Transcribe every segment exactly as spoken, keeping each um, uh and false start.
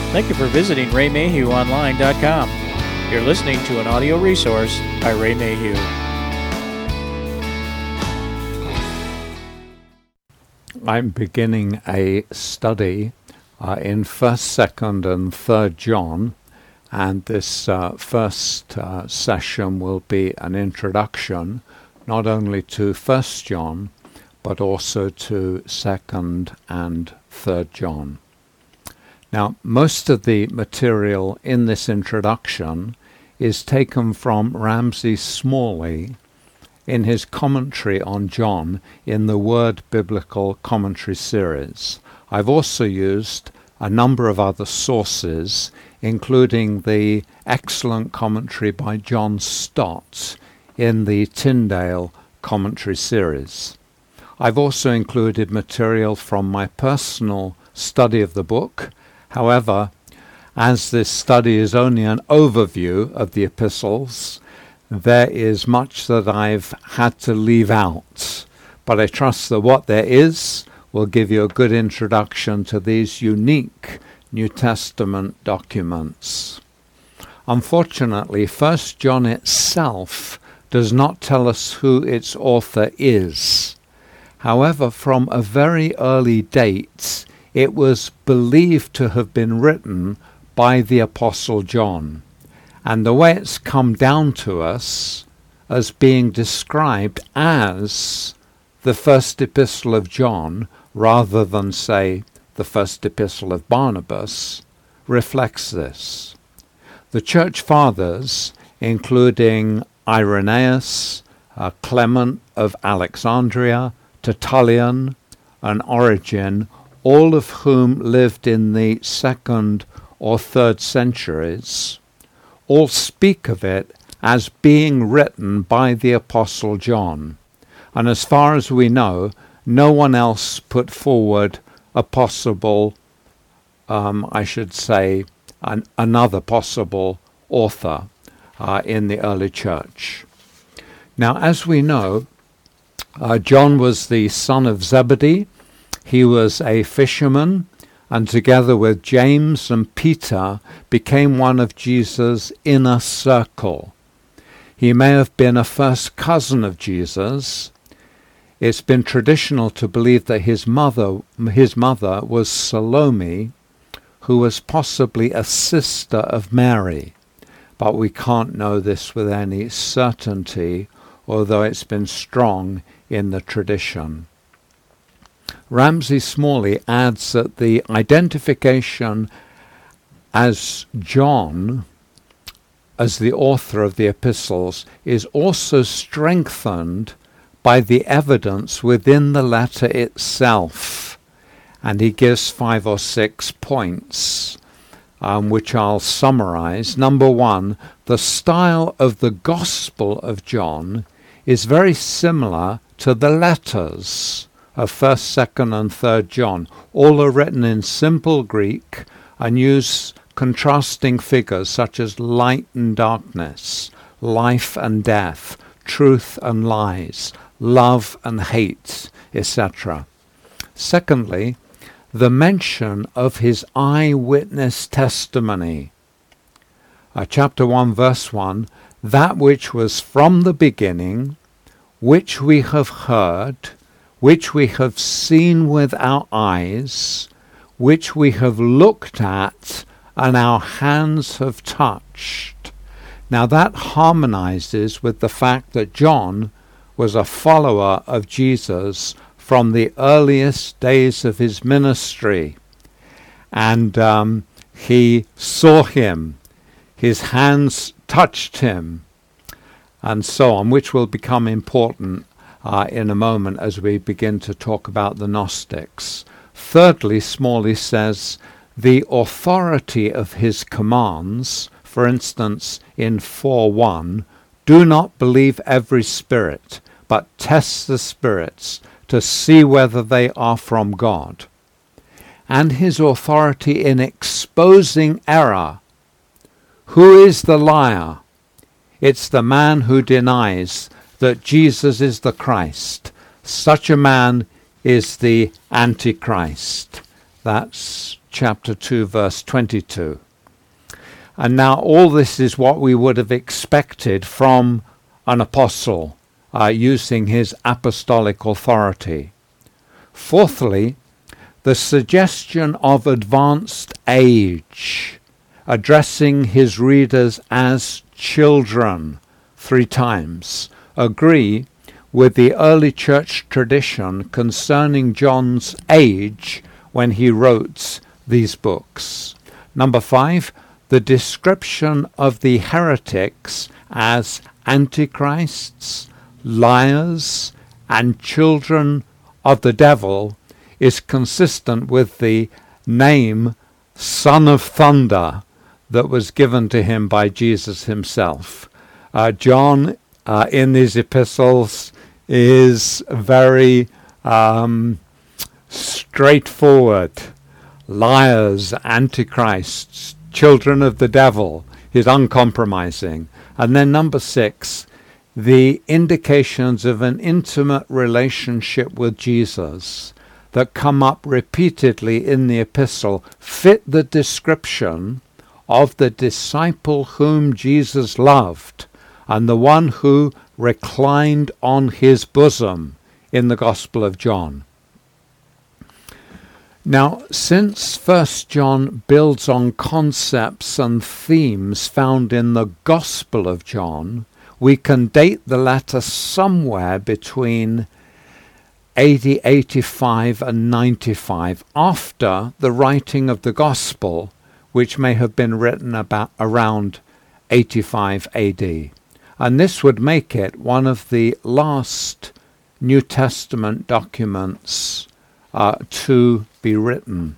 Thank you for visiting Ray Mayhew Online dot com. You're listening to an audio resource by Ray Mayhew. I'm beginning a study uh, in first, second, and third John, and this uh, first uh, session will be an introduction not only to first John, but also to second and third John. Now, most of the material in this introduction is taken from Ramsey Smalley in his commentary on John in the Word Biblical Commentary series. I've also used a number of other sources, including the excellent commentary by John Stott in the Tyndale Commentary series. I've also included material from my personal study of the book. However, as this study is only an overview of the epistles, there is much that I've had to leave out. But I trust that what there is will give you a good introduction to these unique New Testament documents. Unfortunately, First John itself does not tell us who its author is. However, from a very early date, it was believed to have been written by the Apostle John. And the way it's come down to us as being described as the first epistle of John, rather than, say, the first epistle of Barnabas, reflects this. The Church Fathers, including Irenaeus, uh, Clement of Alexandria, Tertullian, and Origen, all of whom lived in the second or third centuries, all speak of it as being written by the Apostle John. And as far as we know, no one else put forward a possible, um, I should say, an, another possible author uh, in the early church. Now, as we know, uh, John was the son of Zebedee. He was a fisherman, and together with James and Peter became one of Jesus' inner circle. He may have been a first cousin of Jesus. It's been traditional to believe that his mother, his mother was Salome, who was possibly a sister of Mary, but we can't know this with any certainty, although it's been strong in the tradition. Ramsey Smalley adds that the identification as John, as the author of the epistles, is also strengthened by the evidence within the letter itself. And he gives five or six points, um, which I'll summarize. Number one, the style of the Gospel of John is very similar to the letters of first, second, and third John. All are written in simple Greek and use contrasting figures such as light and darkness, life and death, truth and lies, love and hate, et cetera. Secondly, the mention of his eyewitness testimony. Uh, chapter one, verse one, that which was from the beginning, which we have heard, which we have seen with our eyes, which we have looked at, and our hands have touched. Now that harmonizes with the fact that John was a follower of Jesus from the earliest days of his ministry. And um, he saw him, his hands touched him, and so on, which will become important Uh, in a moment as we begin to talk about the Gnostics. Thirdly, Smalley says, the authority of his commands, for instance, in four one, do not believe every spirit, but test the spirits to see whether they are from God. And his authority in exposing error. Who is the liar? It's the man who denies that Jesus is the Christ. Such a man is the Antichrist. That's chapter two, verse twenty-two. And now all this is what we would have expected from an apostle uh, using his apostolic authority. Fourthly, the suggestion of advanced age, addressing his readers as children three times, agree with the early church tradition concerning John's age when he wrote these books. Number five, the description of the heretics as antichrists, liars, and children of the devil is consistent with the name Son of Thunder that was given to him by Jesus himself. Uh, John, uh, in these epistles, is very um, straightforward. Liars, antichrists, children of the devil. He's uncompromising. And then number six, the indications of an intimate relationship with Jesus that come up repeatedly in the epistle fit the description of the disciple whom Jesus loved and the one who reclined on his bosom in the Gospel of John. Now, since First John builds on concepts and themes found in the Gospel of John, we can date the letter somewhere between A D eighty-five and ninety-five, after the writing of the Gospel, which may have been written about around eighty-five A D. And this would make it one of the last New Testament documents uh, to be written.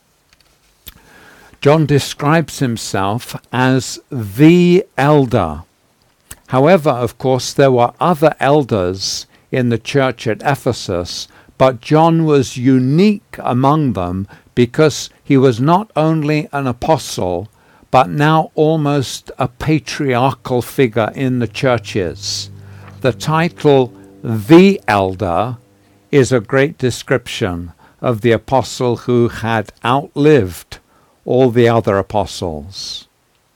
John describes himself as the elder. However, of course, there were other elders in the church at Ephesus, but John was unique among them because he was not only an apostle, but now almost a patriarchal figure in the churches. The title, the elder, is a great description of the apostle who had outlived all the other apostles.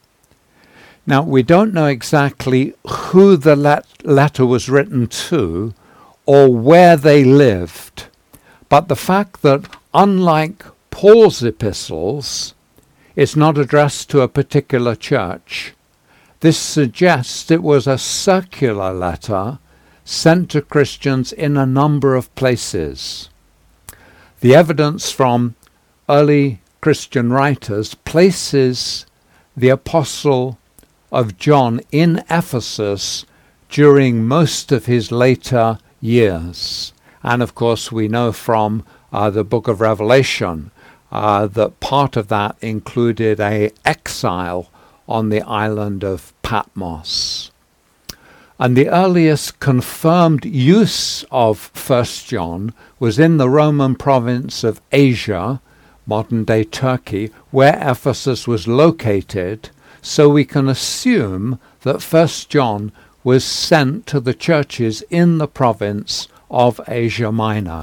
Now, we don't know exactly who the let- letter was written to or where they lived, but the fact that, unlike Paul's epistles, it's not addressed to a particular church, this suggests it was a circular letter sent to Christians in a number of places. The evidence from early Christian writers places the Apostle of John in Ephesus during most of his later years. And of course we know from uh, the book of Revelation uh, that part of that included a exile on the island of Patmos. And the earliest confirmed use of First John was in the Roman province of Asia, modern-day Turkey, where Ephesus was located, so we can assume that First John was sent to the churches in the province of Asia Minor.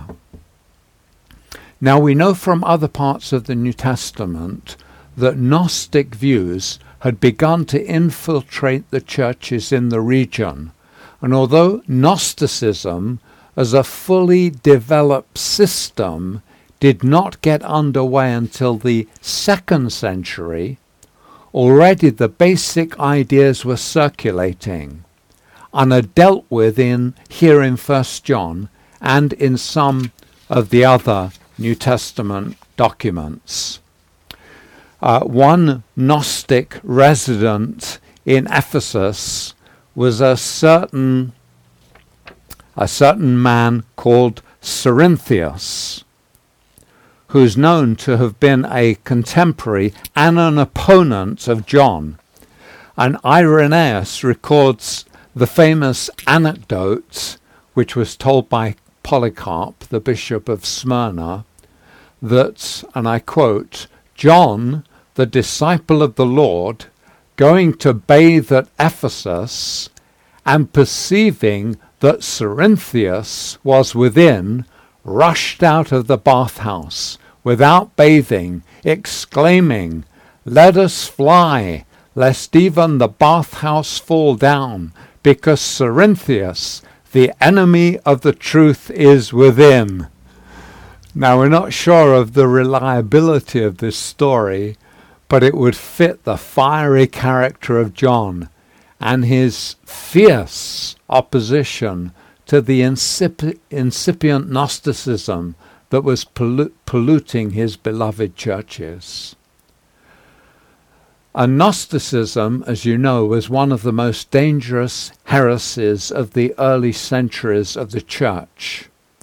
Now we know from other parts of the New Testament that Gnostic views had begun to infiltrate the churches in the region, and although Gnosticism as a fully developed system did not get underway until the second century, already the basic ideas were circulating and are dealt with in here in First John and in some of the other New Testament documents. Uh, one Gnostic resident in Ephesus was a certain a certain man called Cerinthius, who's known to have been a contemporary and an opponent of John. And Irenaeus records the famous anecdote, which was told by Polycarp, the bishop of Smyrna, that, and I quote, John, the disciple of the Lord, going to bathe at Ephesus, and perceiving that Cerinthius was within, rushed out of the bathhouse without bathing exclaiming, "Let us fly, lest even the bathhouse fall down, because Cerinthius, the enemy of the truth, is within." Now, we're not sure of the reliability of this story, but it would fit the fiery character of John and his fierce opposition to the insipi- incipient Gnosticism that was pollu- polluting his beloved churches. And Gnosticism, as you know, was one of the most dangerous heresies of the early centuries of the church.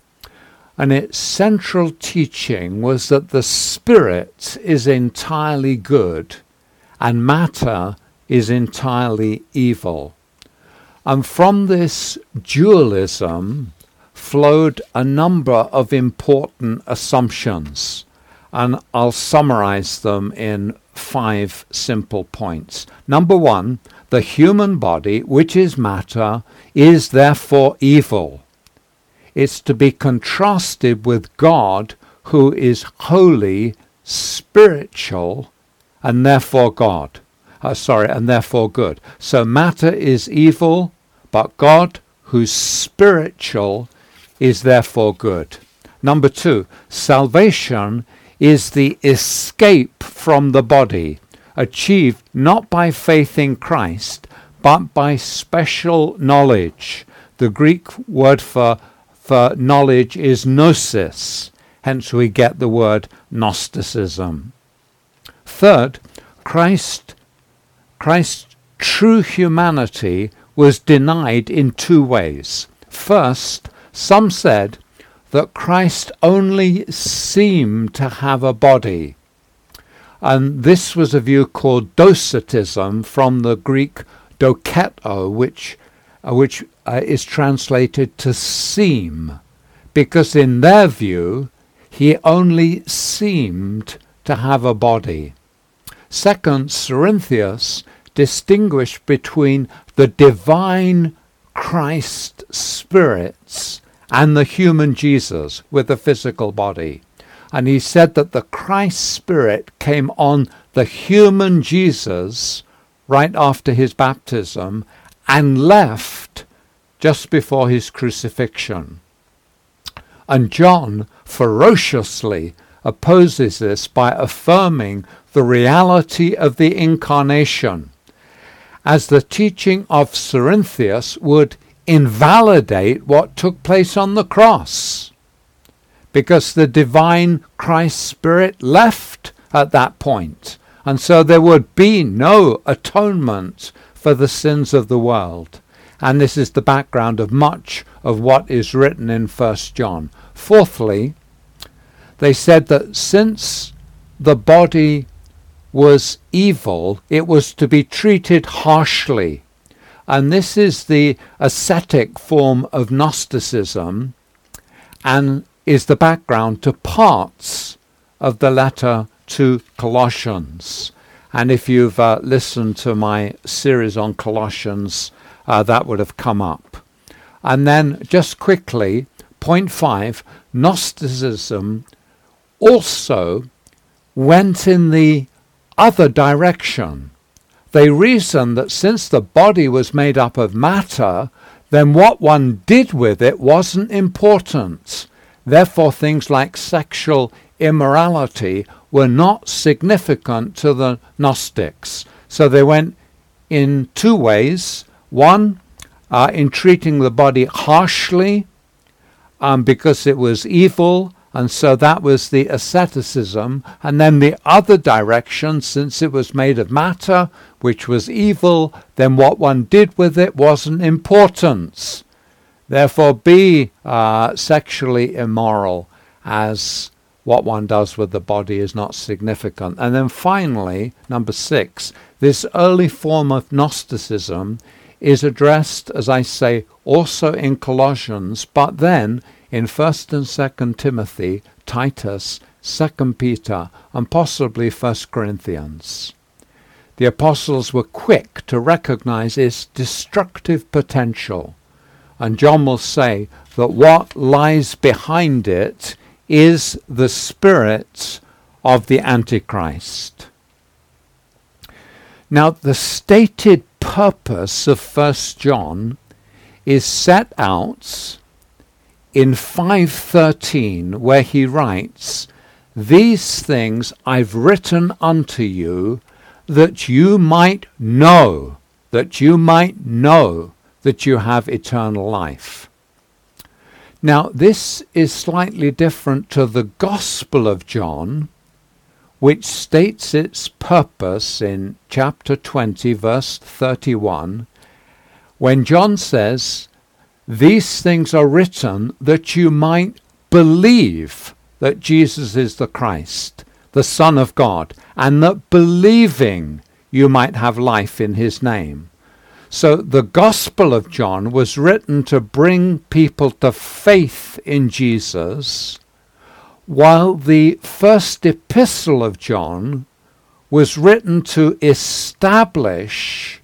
And its central teaching was that the spirit is entirely good and matter is entirely evil. And from this dualism flowed a number of important assumptions, and I'll summarize them in five simple points. Number one, the human body, which is matter, is therefore evil. It's to be contrasted with God, who is holy, spiritual, and therefore God. Uh, sorry, and therefore good. So matter is evil, but God, who's spiritual, is therefore good. Number two, salvation is the escape from the body, achieved not by faith in Christ, but by special knowledge. The Greek word for, for knowledge is gnosis, hence we get the word Gnosticism. Third, Christ, Christ's true humanity was denied in two ways. First, some said that Christ only seemed to have a body. And this was a view called docetism, from the Greek doketo, which, uh, which uh, is translated to seem, because in their view, he only seemed to have a body. Second, Cerinthius distinguished between the divine Christ spirits and the human Jesus with a physical body. And he said that the Christ spirit came on the human Jesus right after his baptism and left just before his crucifixion. And John ferociously opposes this by affirming the reality of the incarnation, as the teaching of Cerinthius would invalidate what took place on the cross, because the divine Christ Spirit left at that point, and so there would be no atonement for the sins of the world. And this is the background of much of what is written in First John. Fourthly, they said that since the body was evil, it was to be treated harshly. And this is the ascetic form of Gnosticism, and is the background to parts of the letter to Colossians. And if you've uh, listened to my series on Colossians, uh, that would have come up. And then, just quickly, point five, Gnosticism also went in the other direction. They reasoned that since the body was made up of matter, then what one did with it wasn't important. Therefore, things like sexual immorality were not significant to the Gnostics. So they went in two ways. One, uh, in treating the body harshly um, because it was evil, and so that was the asceticism. And then the other direction, since it was made of matter, which was evil, then what one did with it wasn't important. Therefore, be uh, sexually immoral, as what one does with the body is not significant. And then finally, number six, this early form of Gnosticism is addressed, as I say, also in Colossians, but then in First and Second Timothy, Titus, Second Peter, and possibly First Corinthians. The apostles were quick to recognize its destructive potential, and John will say that what lies behind it is the spirit of the Antichrist. Now, the stated purpose of First John is set out in five thirteen, where he writes, "These things I've written unto you, that you might know, that you might know that you have eternal life." Now, this is slightly different to the Gospel of John, which states its purpose in chapter twenty, verse thirty-one, when John says, "These things are written that you might believe that Jesus is the Christ, the Son of God, and that believing you might have life in his name." So the Gospel of John was written to bring people to faith in Jesus, while the first epistle of John was written to establish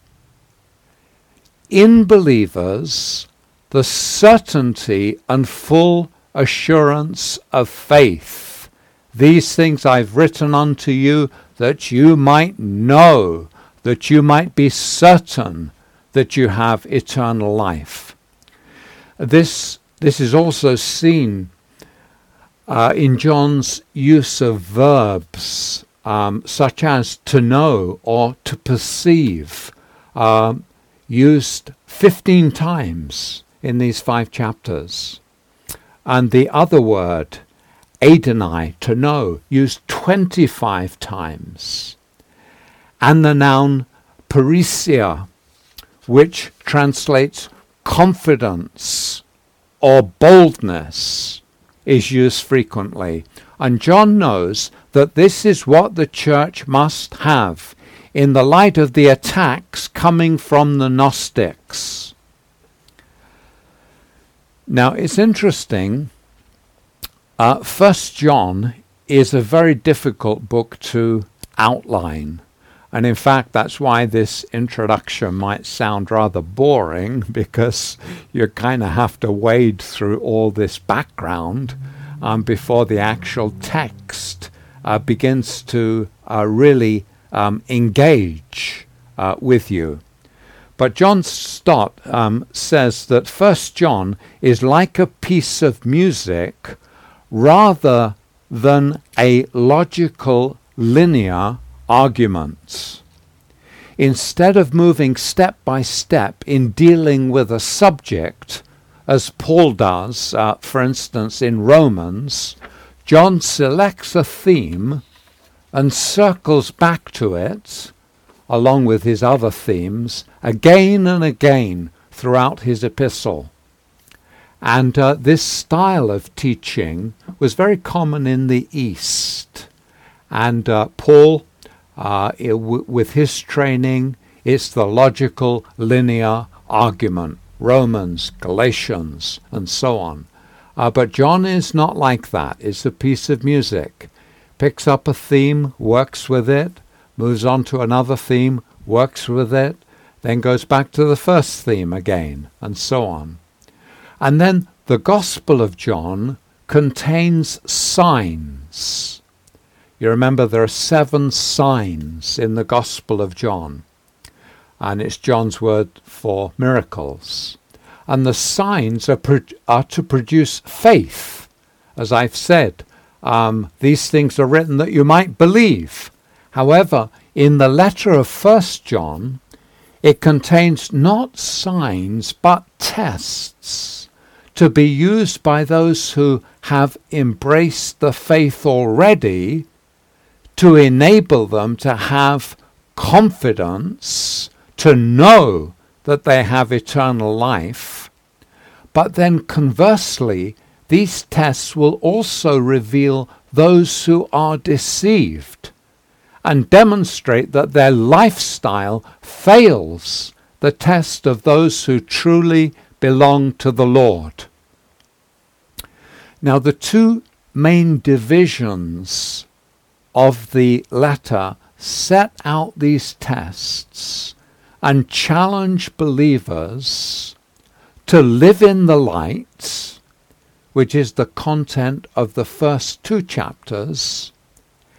in believers the certainty and full assurance of faith. "These things I've written unto you, that you might know, that you might be certain that you have eternal life." This, this is also seen uh, in John's use of verbs, um, such as to know or to perceive, uh, used fifteen times in these five chapters. And the other word, Adonai, to know, used twenty-five times. And the noun parisia, which translates confidence or boldness, is used frequently. And John knows that this is what the church must have in the light of the attacks coming from the Gnostics. Now, it's interesting. Uh, First John is a very difficult book to outline. And in fact, that's why this introduction might sound rather boring, because you kind of have to wade through all this background um, before the actual text uh, begins to uh, really um, engage uh, with you. But John Stott um, says that First John is like a piece of music rather than a logical, linear argument. Instead of moving step by step in dealing with a subject, as Paul does, uh, for instance, in Romans, John selects a theme and circles back to it, along with his other themes, again and again throughout his epistle. And uh, this style of teaching was very common in the East. And uh, Paul, uh, it w- with his training, it's the logical, linear argument. Romans, Galatians, and so on. Uh, but John is not like that. It's a piece of music. Picks up a theme, works with it, moves on to another theme, works with it, then goes back to the first theme again, and so on. And then the Gospel of John contains signs. You remember there are seven signs in the Gospel of John, and it's John's word for miracles. And the signs are, pro- are to produce faith. As I've said, um, these things are written that you might believe. However, in the letter of First John, it contains not signs but tests to be used by those who have embraced the faith already, to enable them to have confidence, to know that they have eternal life. But then conversely, these tests will also reveal those who are deceived and demonstrate that their lifestyle fails the test of those who truly belong to the Lord. Now, the two main divisions of the letter set out these tests and challenge believers to live in the light, which is the content of the first two chapters,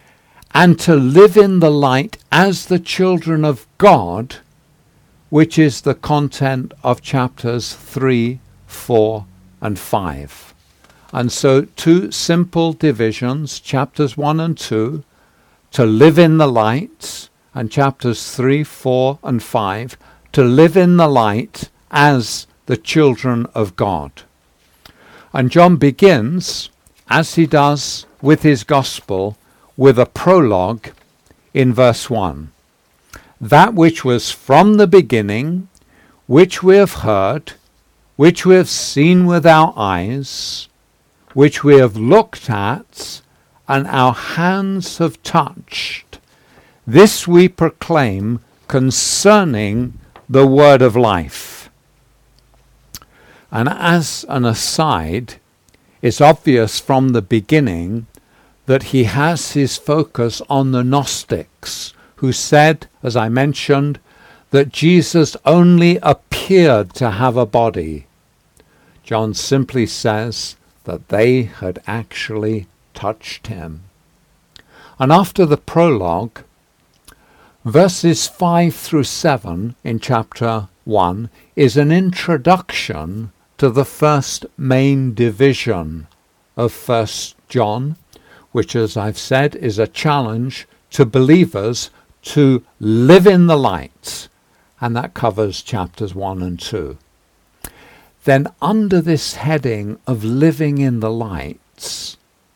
and to live in the light as the children of God, which is the content of chapters three, four, and five. And so two simple divisions, chapters one and two, to live in the light, and chapters three, four, and five, to live in the light as the children of God. And John begins, as he does with his gospel, with a prologue in verse one. That which was from the beginning, which we have heard, which we have seen with our eyes, which we have looked at, and our hands have touched, this we proclaim concerning the word of life. And as an aside, it's obvious from the beginning that he has his focus on the Gnostics, who said, as I mentioned, that Jesus only appeared to have a body. John simply says that they had actually touched him. And after the prologue, verses five through seven in chapter one is an introduction to the first main division of First John, which, as I've said, is a challenge to believers to live in the light, and that covers chapters one and two. Then under this heading of living in the lights,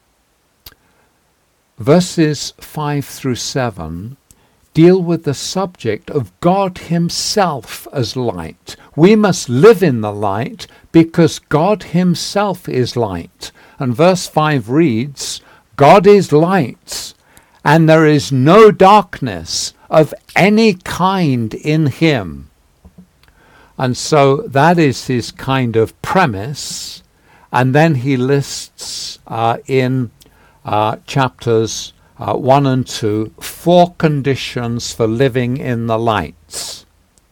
verses five through seven deal with the subject of God himself as light. We must live in the light because God himself is light. And verse five reads, God is light, and there is no darkness of any kind in him. And so that is his kind of premise. And then he lists uh, in uh, chapters uh, one and two four conditions for living in the lights.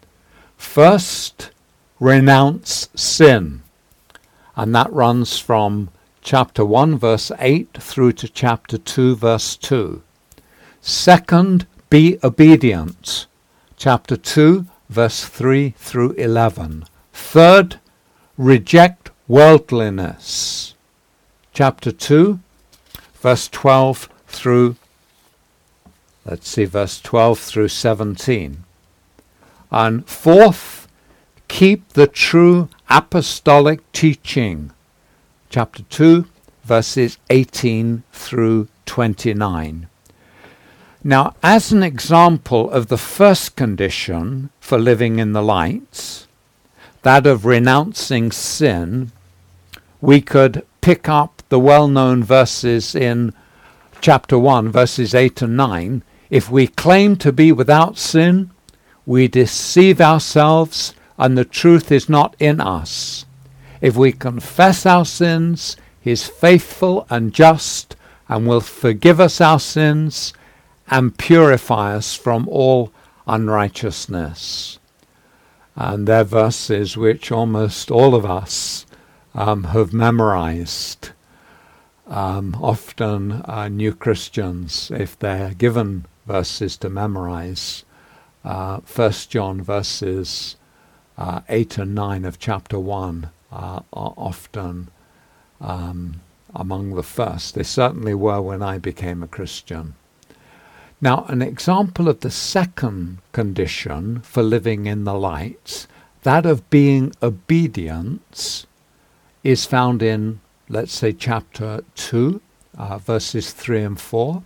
First, renounce sin. And that runs from chapter one, verse eight, through to chapter two, verse two. Second, be obedient. Chapter two, verse three through eleven. Third, reject worldliness. Chapter two, verse twelve through, let's see, verse twelve through seventeen. And fourth, keep the true apostolic teaching. Chapter two, verses eighteen through twenty-nine. Now, as an example of the first condition for living in the lights, that of renouncing sin, we could pick up the well-known verses in chapter one, verses eight and nine. If we claim to be without sin, we deceive ourselves, and the truth is not in us. If we confess our sins, he is faithful and just, and will forgive us our sins and purify us from all unrighteousness. And they're verses which almost all of us um, have memorized. Um, often uh, new Christians, if they're given verses to memorize, uh, First John verses uh, eight and nine of chapter one uh, are often um, among the first. They certainly were when I became a Christian. Now, an example of the second condition for living in the light, that of being obedient, is found in, let's say, chapter two, uh, verses three and four.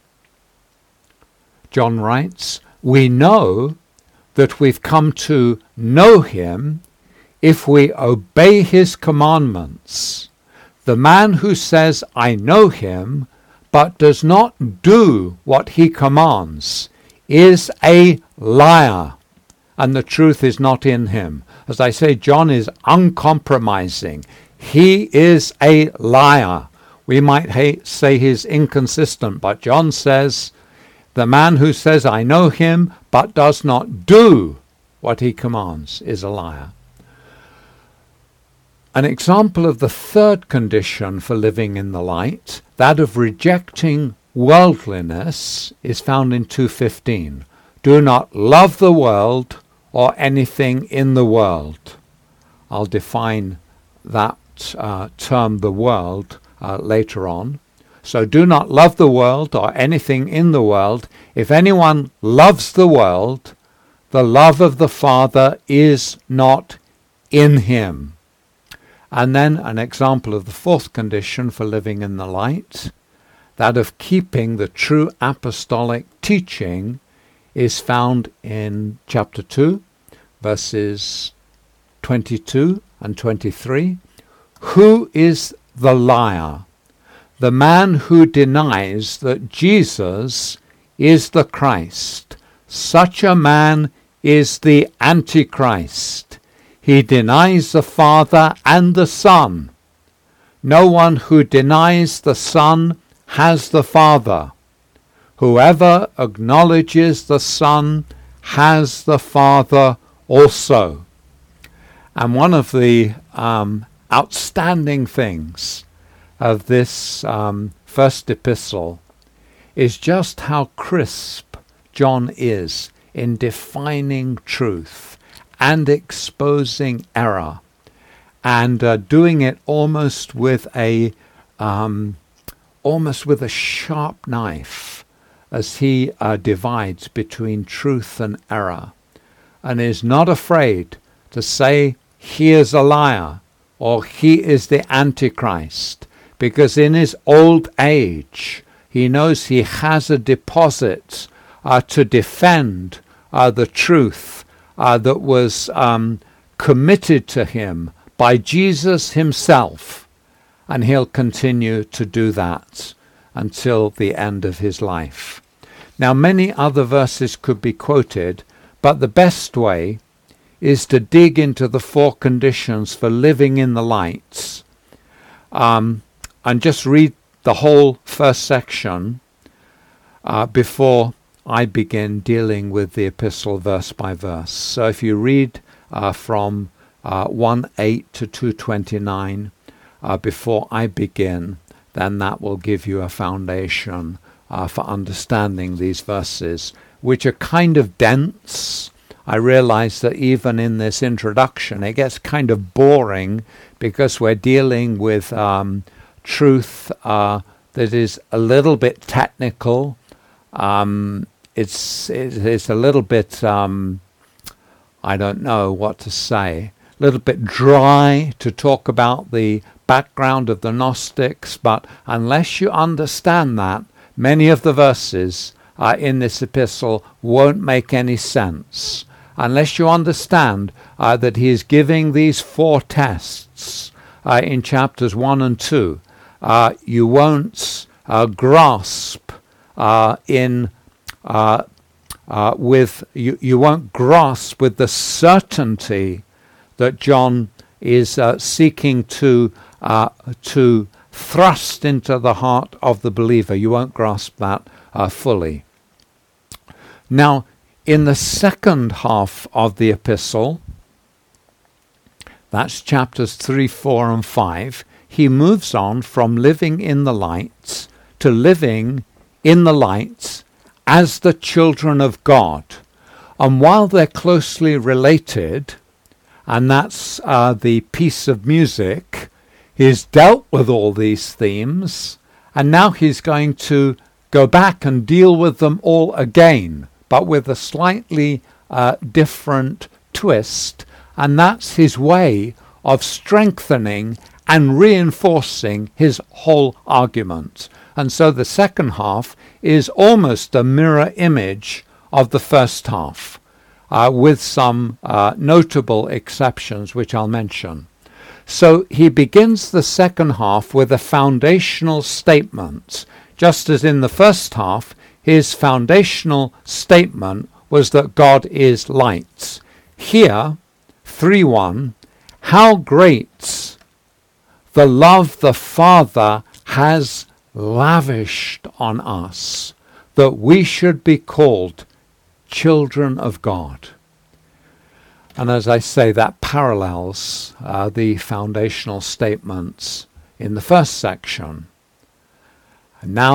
John writes, we know that we've come to know him if we obey his commandments. The man who says, I know him, but does not do what he commands, is a liar, and the truth is not in him. As I say, John is uncompromising. He is a liar. We might ha- say he's inconsistent, but John says, the man who says, I know him, but does not do what he commands, is a liar. An example of the third condition for living in the light, that of rejecting worldliness is found in two fifteen. Do not love the world or anything in the world. I'll define that uh, term, the world, uh, later on. So do not love the world or anything in the world. If anyone loves the world, the love of the Father is not in him. And then an example of the fourth condition for living in the light, that of keeping the true apostolic teaching, is found in chapter two, verses twenty-two and twenty-three. Who is the liar? The man who denies that Jesus is the Christ. Such a man is the Antichrist. He denies the Father and the Son. No one who denies the Son has the Father. Whoever acknowledges the Son has the Father also. And one of the um, outstanding things of this um, first epistle is just how crisp John is in defining truth and exposing error, and uh, doing it almost with a um, almost with a sharp knife, as he uh, divides between truth and error, and is not afraid to say he is a liar or he is the Antichrist, because in his old age he knows he has a deposit uh, to defend uh, the truth uh, that was um, committed to him by Jesus himself, and he'll continue to do that until the end of his life. Now, many other verses could be quoted, but the best way is to dig into the four conditions for living in the lights, um, and just read the whole first section uh, before I begin dealing with the epistle verse by verse. So if you read uh, from uh, one eight to two twenty-nine uh, before I begin, then that will give you a foundation uh, for understanding these verses, which are kind of dense. I realize that even in this introduction, it gets kind of boring because we're dealing with um, truth uh, that is a little bit technical. Um, it's it's a little bit, um, I don't know what to say, a little bit dry to talk about the background of the Gnostics, but unless you understand that, many of the verses uh, in this epistle won't make any sense. Unless you understand uh, that he is giving these four tests uh, in chapters one and two, uh, you won't uh, grasp uh, in uh, uh, with you, you won't grasp with the certainty that John is uh, seeking to uh, to thrust into the heart of the believer. You won't grasp that uh, fully. Now, in the second half of the epistle, that's chapters three, four, and five, he moves on from living in the lights to living in the lights as the children of God. And while they're closely related, and that's uh, the piece of music, he's dealt with all these themes, and now he's going to go back and deal with them all again, but with a slightly uh, different twist, and that's his way of strengthening and reinforcing his whole argument. And so the second half is almost a mirror image of the first half, uh, with some uh, notable exceptions, which I'll mention. So he begins the second half with a foundational statement. Just as in the first half, his foundational statement was that God is light. Here, three one, how great the love the Father has lavished on us, that we should be called children of God. And as I say, that parallels uh, the foundational statements in the first section. And now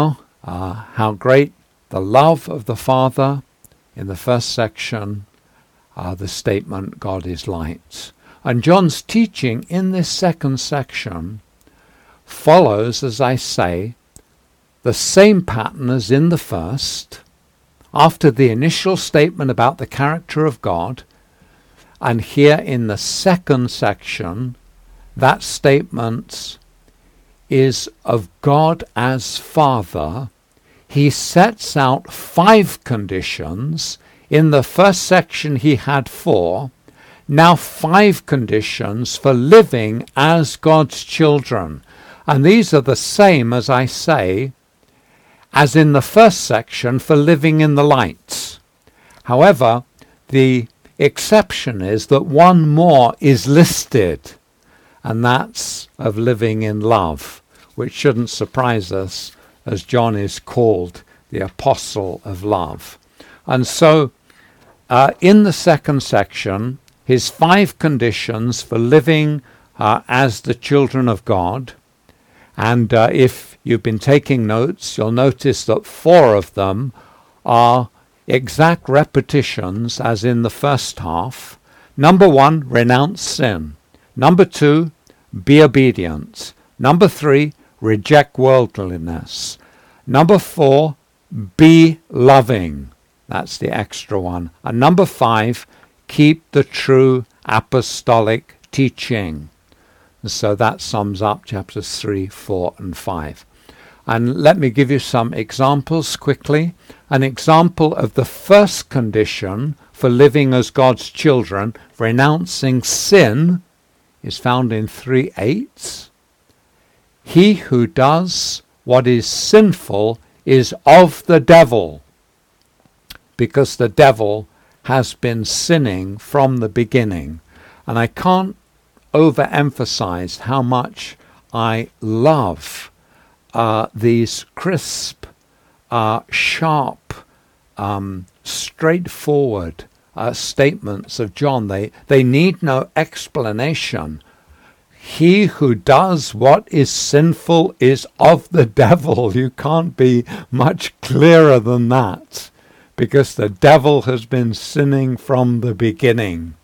uh, how great the love of the Father. In the first section, uh, the statement, God is light. And John's teaching in this second section follows, as I say, the same pattern as in the first. After the initial statement about the character of God, and here in the second section, that statement is of God as Father. He sets out five conditions. In the first section he had four. Now five conditions for living as God's children. And these are the same, as I say, as in the first section for living in the light. However, the exception is that one more is listed, and that's of living in love, which shouldn't surprise us, as John is called the apostle of love. And so, uh, in the second section, his five conditions for living uh, as the children of God. And uh, if you've been taking notes, you'll notice that four of them are exact repetitions as in the first half. Number one, renounce sin. Number two, be obedient. Number three, reject worldliness. Number four, be loving. That's the extra one. And number five, keep the true apostolic teaching. So that sums up chapters three, four, and five. And let me give you some examples quickly. An example of the first condition for living as God's children, renouncing sin, is found in three eight. He who does what is sinful is of the devil, because the devil has been sinning from the beginning. And I can't overemphasize how much I love uh, these crisp, uh, sharp, um, straightforward uh, statements of John. They, they need no explanation. He who does what is sinful is of the devil. You can't be much clearer than that, because the devil has been sinning from the beginning.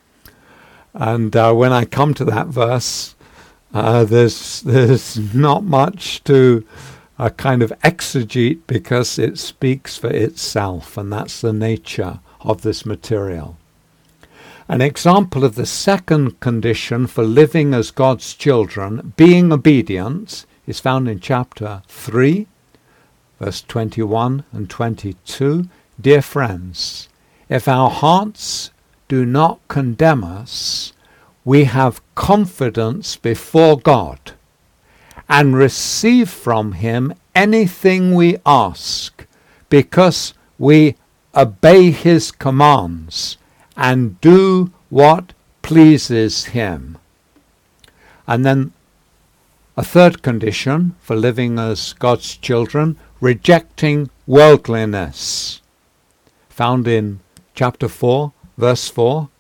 And uh, when I come to that verse, uh, there's there's not much to uh, kind of exegete, because it speaks for itself, and that's the nature of this material. An example of the second condition for living as God's children, being obedient, is found in chapter three, verse twenty-one and twenty-two. Dear friends, if our hearts do not condemn us, we have confidence before God and receive from him anything we ask, because we obey his commands and do what pleases him. And then a third condition for living as God's children, rejecting worldliness, found in chapter four, verse four.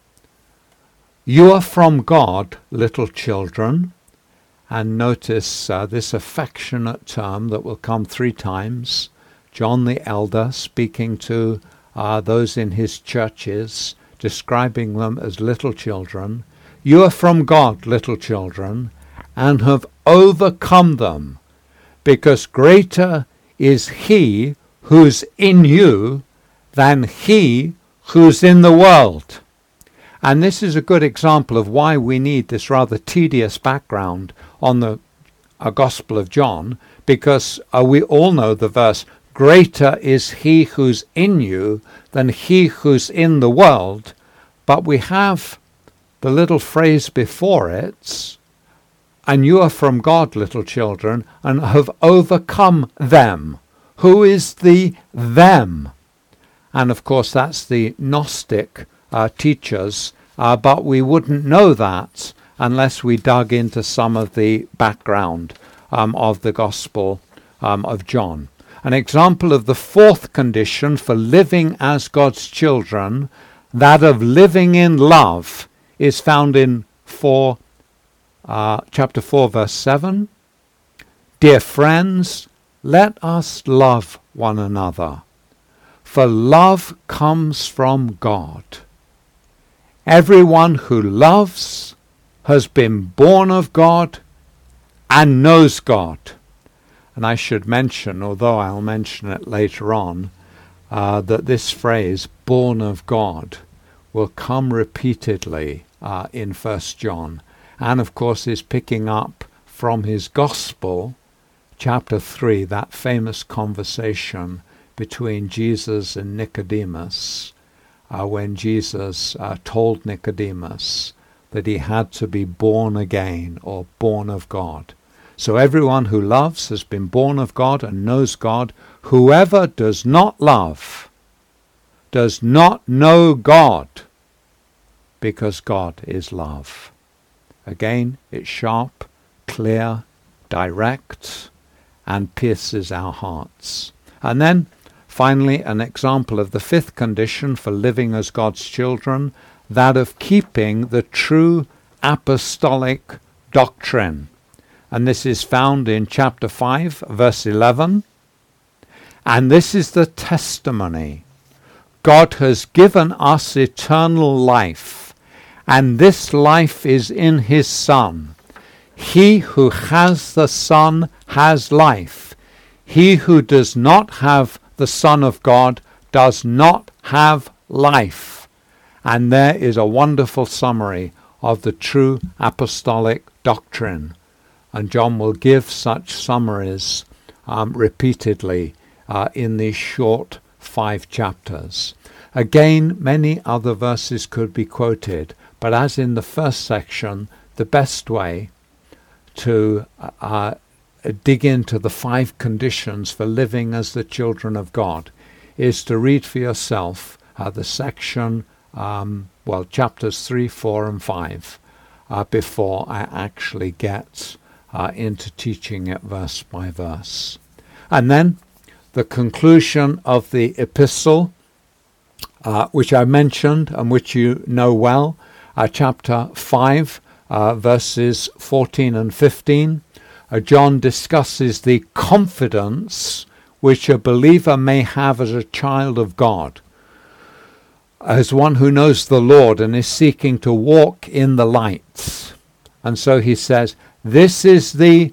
You are from God, little children. And notice uh, this affectionate term that will come three times. John the elder speaking to uh, those in his churches, describing them as little children. You are from God, little children, and have overcome them, because greater is he who's in you than he who's in the world. And this is a good example of why we need this rather tedious background on the uh, Gospel of John, because uh, we all know the verse, greater is he who's in you than he who's in the world. But we have the little phrase before it, and you are from God, little children, and have overcome them. Who is the them? And of course that's the Gnostic uh, teachers, uh, but we wouldn't know that unless we dug into some of the background um, of the Gospel um, of John. An example of the fourth condition for living as God's children, that of living in love, is found in four, uh, chapter four, verse seven. Dear friends, let us love one another, for love comes from God. Everyone who loves has been born of God and knows God. And I should mention, although I'll mention it later on, uh, that this phrase, born of God, will come repeatedly uh, in First John, and of course is picking up from his Gospel, chapter three, that famous conversation between Jesus and Nicodemus, uh, when Jesus uh, told Nicodemus that he had to be born again, or born of God. So everyone who loves has been born of God and knows God. Whoever does not love does not know God, because God is love. Again, it's sharp, clear, direct, and pierces our hearts. And then, finally, an example of the fifth condition for living as God's children, that of keeping the true apostolic doctrine. And this is found in chapter five, verse eleven. And this is the testimony. God has given us eternal life, and this life is in his Son. He who has the Son has life. He who does not have the Son of God does not have life. And there is a wonderful summary of the true apostolic doctrine. And John will give such summaries um, repeatedly uh, in these short five chapters. Again, many other verses could be quoted, but as in the first section, the best way to uh, dig into the five conditions for living as the children of God is to read for yourself uh, the section, um, well, chapters three, four, and five, uh, before I actually get Uh, into teaching it verse by verse. And then the conclusion of the epistle, uh, which I mentioned and which you know well, uh, chapter five, uh, verses fourteen and fifteen. Uh, John discusses the confidence which a believer may have as a child of God, as one who knows the Lord and is seeking to walk in the light. And so he says, this is the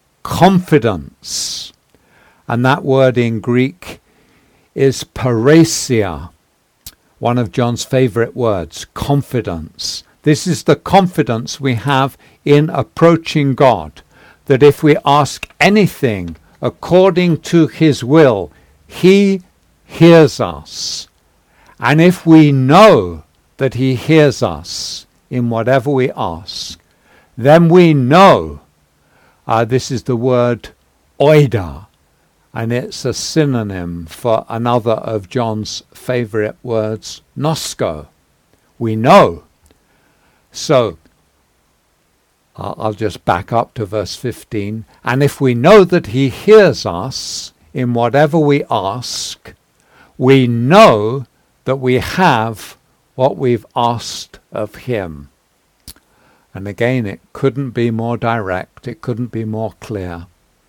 confidence. And that word in Greek is parrhesia, one of John's favorite words, confidence. This is the confidence we have in approaching God, that if we ask anything according to his will, he hears us. And if we know that he hears us in whatever we ask, then we know, uh, this is the word oida, and it's a synonym for another of John's favorite words, nosko. We know. So, uh, I'll just back up to verse fifteen. And if we know that he hears us in whatever we ask, we know that we have what we've asked of him. And again, it couldn't be more direct, it couldn't be more clear,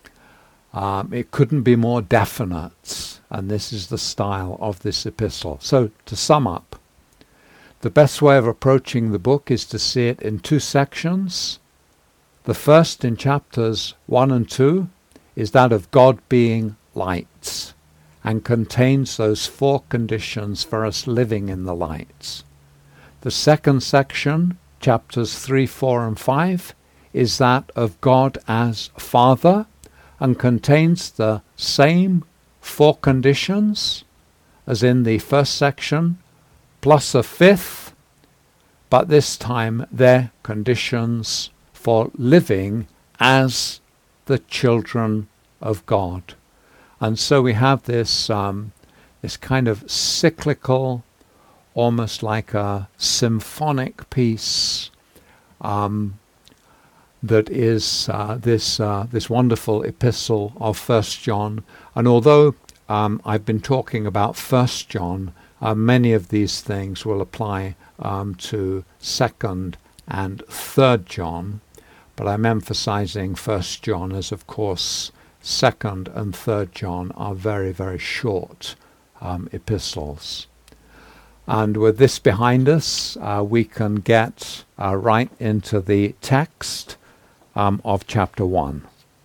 um, it couldn't be more definite, and this is the style of this epistle. So, to sum up, the best way of approaching the book is to see it in two sections. The first, in chapters one and two, is that of God being light, and contains those four conditions for us living in the light. The second section, chapters three, four, and five, is that of God as Father, and contains the same four conditions as in the first section, plus a fifth, but this time they're conditions for living as the children of God. And so we have this um, this kind of cyclical, almost like a symphonic piece, um, that is uh, this uh, this wonderful epistle of First John. And although um, I've been talking about First John, uh, many of these things will apply um, to Second and Third John, but I'm emphasizing First John as, of course, second and third John are very, very short um, epistles. And with this behind us, uh, we can get uh, right into the text um, of chapter one.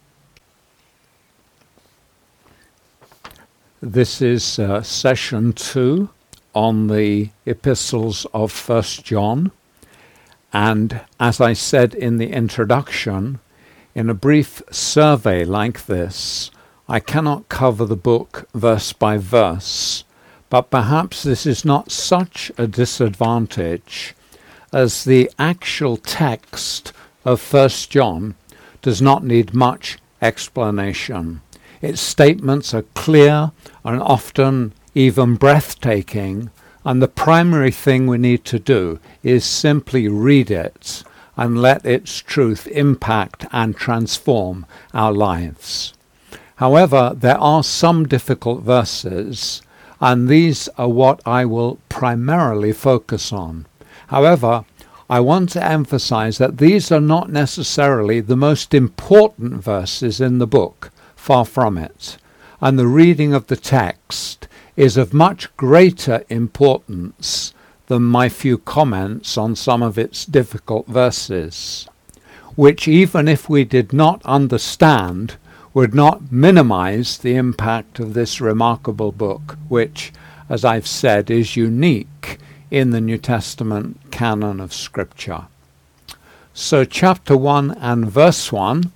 This is uh, session two on the epistles of First John. And as I said in the introduction, in a brief survey like this, I cannot cover the book verse by verse, but perhaps this is not such a disadvantage, as the actual text of First John does not need much explanation. Its statements are clear and often even breathtaking, and the primary thing we need to do is simply read it and let its truth impact and transform our lives. However, there are some difficult verses, and these are what I will primarily focus on. However, I want to emphasize that these are not necessarily the most important verses in the book, far from it, and the reading of the text is of much greater importance than my few comments on some of its difficult verses, which even if we did not understand, would not minimize the impact of this remarkable book, which, as I've said, is unique in the New Testament canon of Scripture. So chapter one and verse one,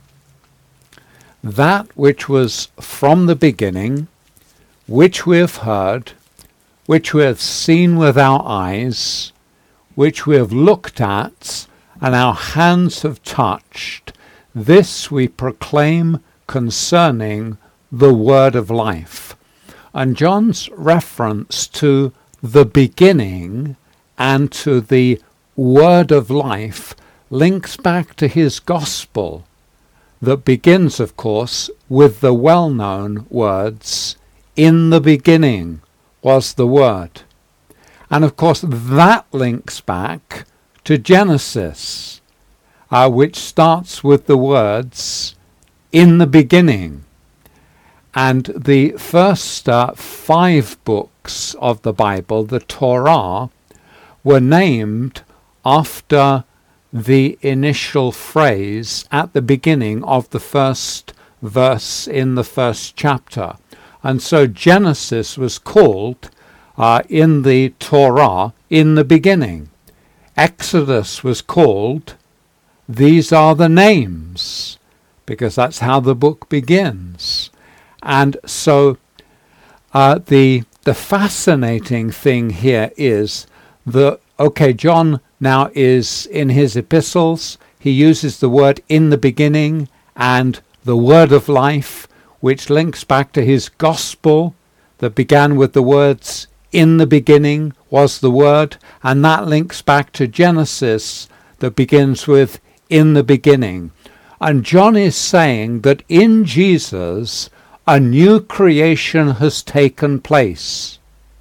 that which was from the beginning, which we have heard, which we have seen with our eyes, which we have looked at, and our hands have touched, this we proclaim concerning the word of life. And John's reference to the beginning and to the word of life links back to his gospel that begins, of course, with the well-known words, "In the beginning was the Word." And of course that links back to Genesis, uh, which starts with the words, "In the beginning." And the first uh, five books of the Bible, the Torah, were named after the initial phrase at the beginning of the first verse in the first chapter. And so Genesis was called, uh, in the Torah, "In the beginning." Exodus was called, "These are the names," because that's how the book begins. And so uh, the the fascinating thing here is that, okay, John now is in his epistles, he uses the word "in the beginning" and the word of life, which links back to his gospel that began with the words, "In the beginning was the Word," and that links back to Genesis that begins with, "In the beginning." And John is saying that in Jesus, a new creation has taken place.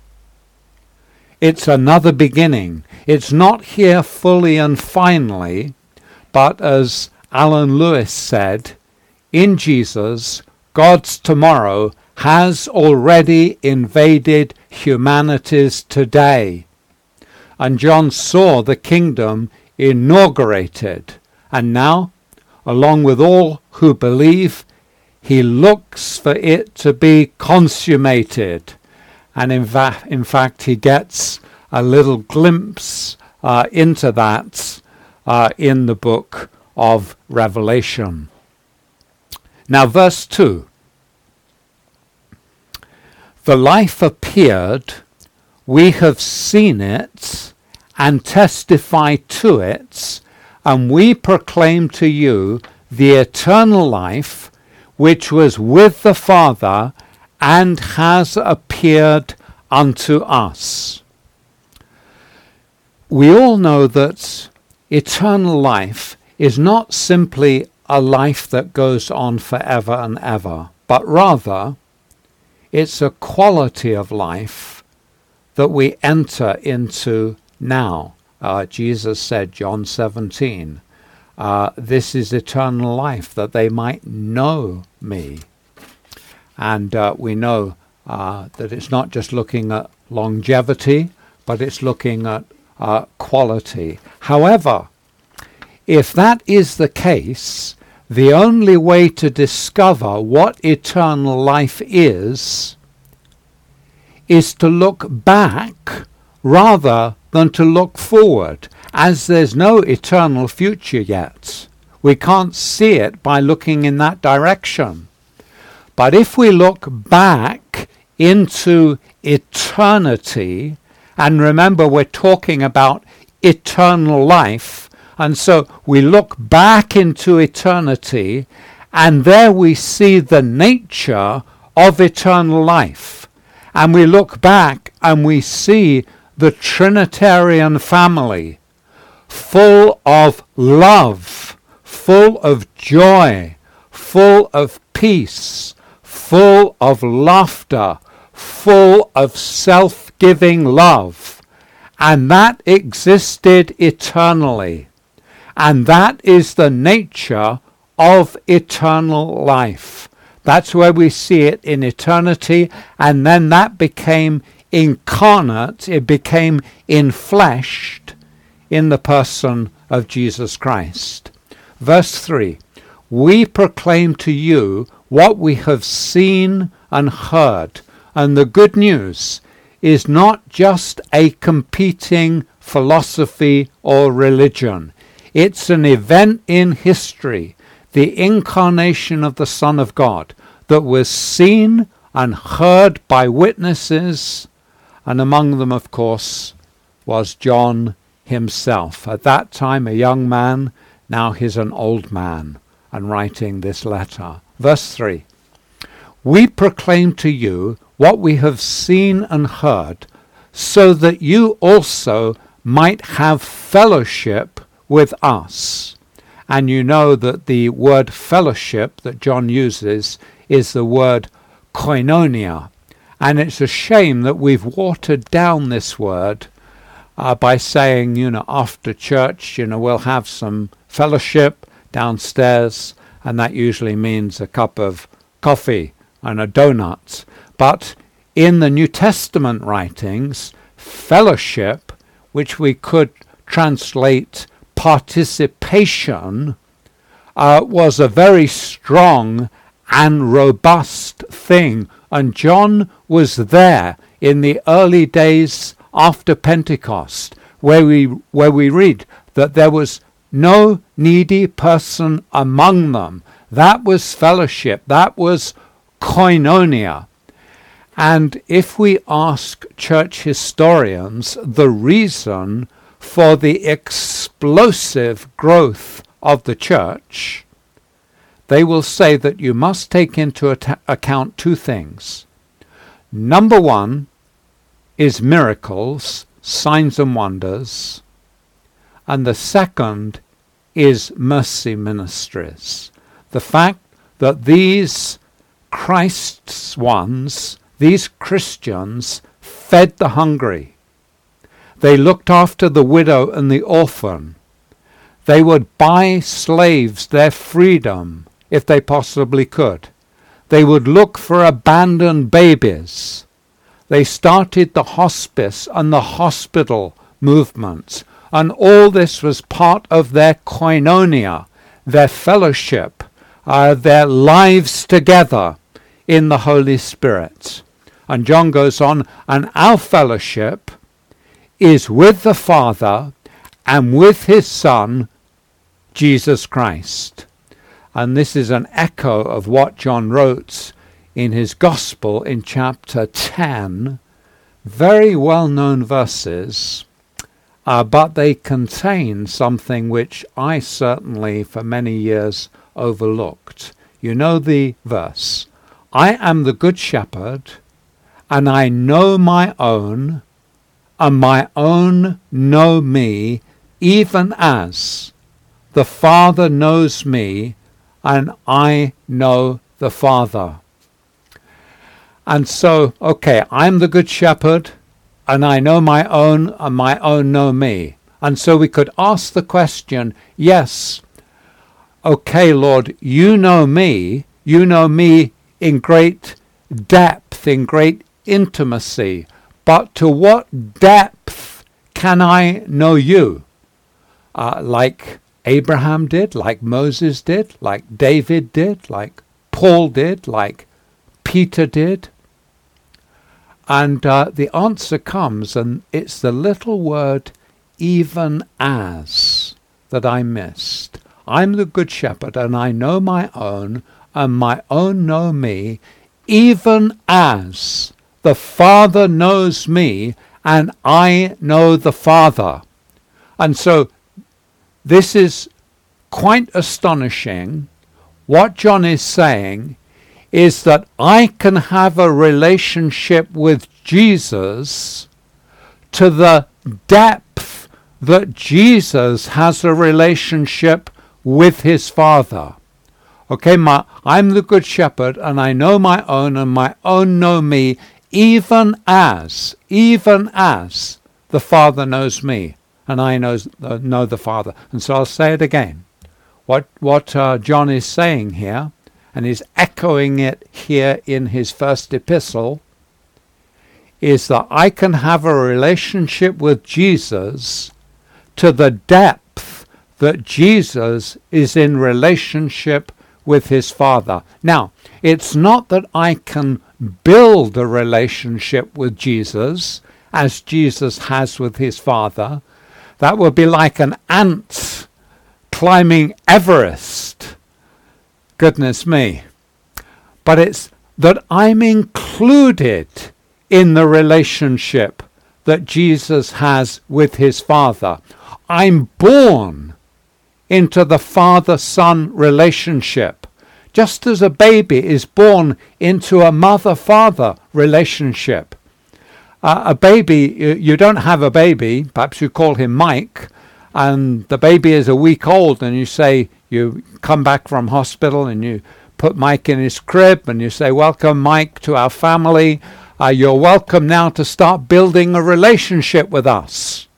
It's another beginning. It's not here fully and finally, but as Alan Lewis said, in Jesus, God's tomorrow has already invaded humanity's today. And John saw the kingdom inaugurated. And now, along with all who believe, he looks for it to be consummated. And in, va- in fact, he gets a little glimpse uh, into that uh, in the book of Revelation. Now, verse two. "The life appeared, we have seen it, and testify to it, and we proclaim to you the eternal life, which was with the Father, and has appeared unto us." We all know that eternal life is not simply a life that goes on forever and ever, but rather it's a quality of life that we enter into now. Uh, Jesus said, John seventeen, uh, this is eternal life, that they might know me, And uh, we know uh, that it's not just looking at longevity, but it's looking at uh, quality. However, if that is the case, the only way to discover what eternal life is, is to look back rather than to look forward, as there's no eternal future yet. We can't see it by looking in that direction. But if we look back into eternity, and remember we're talking about eternal life, and so we look back into eternity, and there we see the nature of eternal life. And we look back and we see the Trinitarian family, full of love, full of joy, full of peace, full of laughter, full of self-giving love. And that existed eternally. And that is the nature of eternal life. That's where we see it in eternity, and then that became incarnate, it became enfleshed in the person of Jesus Christ. Verse three, we proclaim to you what we have seen and heard, and the good news is not just a competing philosophy or religion. It's an event in history, the incarnation of the Son of God, that was seen and heard by witnesses, and among them, of course, was John himself. At that time a young man, now he's an old man, and writing this letter. Verse three, we proclaim to you what we have seen and heard, so that you also might have fellowship with us. And you know that the word fellowship that John uses is the word koinonia. And it's a shame that we've watered down this word uh, by saying, you know, after church, you know, we'll have some fellowship downstairs, and that usually means a cup of coffee and a donut. But in the New Testament writings, fellowship, which we could translate participation, uh, was a very strong and robust thing. And John was there in the early days after Pentecost, where we where we read that there was no needy person among them. That was fellowship. That was koinonia. And if we ask church historians the reason for the explosive growth of the church, they will say that you must take into at- account two things. Number one is miracles, signs and wonders, and the second is mercy ministries. The fact that these Christ's ones, these Christians, fed the hungry. They looked after the widow and the orphan. They would buy slaves their freedom if they possibly could. They would look for abandoned babies. They started the hospice and the hospital movements. And all this was part of their koinonia, their fellowship, uh, their lives together in the Holy Spirit. And John goes on, and our fellowship is with the Father and with his Son, Jesus Christ. And this is an echo of what John wrote in his Gospel in chapter ten. Very well-known verses, uh, but they contain something which I certainly for many years overlooked. You know the verse, I am the good shepherd, and I know my own, and my own know me, even as the Father knows me, and I know the Father. And so, okay, I'm the good shepherd, and I know my own, and my own know me. And so we could ask the question, yes, okay, Lord, you know me, you know me in great depth, in great intimacy. But to what depth can I know you? Uh, like Abraham did, like Moses did, like David did, like Paul did, like Peter did. And uh, the answer comes, and it's the little word even as that I missed. I'm the good shepherd, and I know my own, and my own know me, even as the Father knows me, and I know the Father. And so this is quite astonishing. What John is saying is that I can have a relationship with Jesus to the depth that Jesus has a relationship with his Father. Okay, my, I'm the good shepherd, and I know my own, and my own know me, even as, even as the Father knows me, and I knows, uh, know the Father. And so I'll say it again. What, what uh, John is saying here, and he's echoing it here in his first epistle, is that I can have a relationship with Jesus to the depth that Jesus is in relationship with his Father. Now, it's not that I can build a relationship with Jesus as Jesus has with his Father. That would be like an ant climbing Everest. Goodness me. But it's that I'm included in the relationship that Jesus has with his Father. I'm born into the Father-Son relationship, just as a baby is born into a mother-father relationship. Uh, a baby, you, you don't have a baby, perhaps you call him Mike, and the baby is a week old, and you say, you come back from hospital and you put Mike in his crib and you say, welcome Mike to our family. Uh, you're welcome now to start building a relationship with us.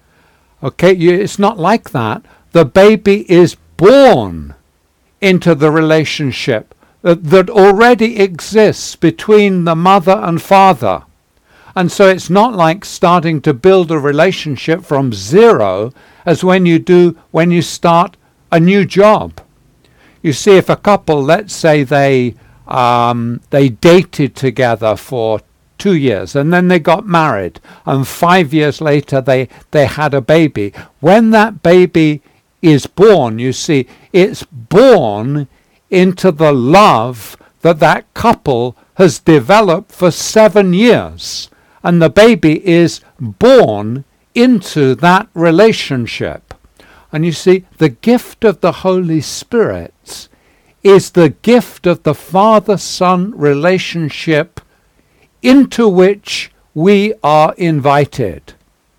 Okay, you, it's not like that. The baby is born into the relationship that, that already exists between the mother and father. And so it's not like starting to build a relationship from zero as when you do when you start a new job. You see, if a couple, let's say they um, they dated together for two years and then they got married, and five years later they, they had a baby. When that baby is born, you see, it's born into the love that that couple has developed for seven years. And the baby is born into that relationship. And you see, the gift of the Holy Spirit is the gift of the Father-Son relationship into which we are invited.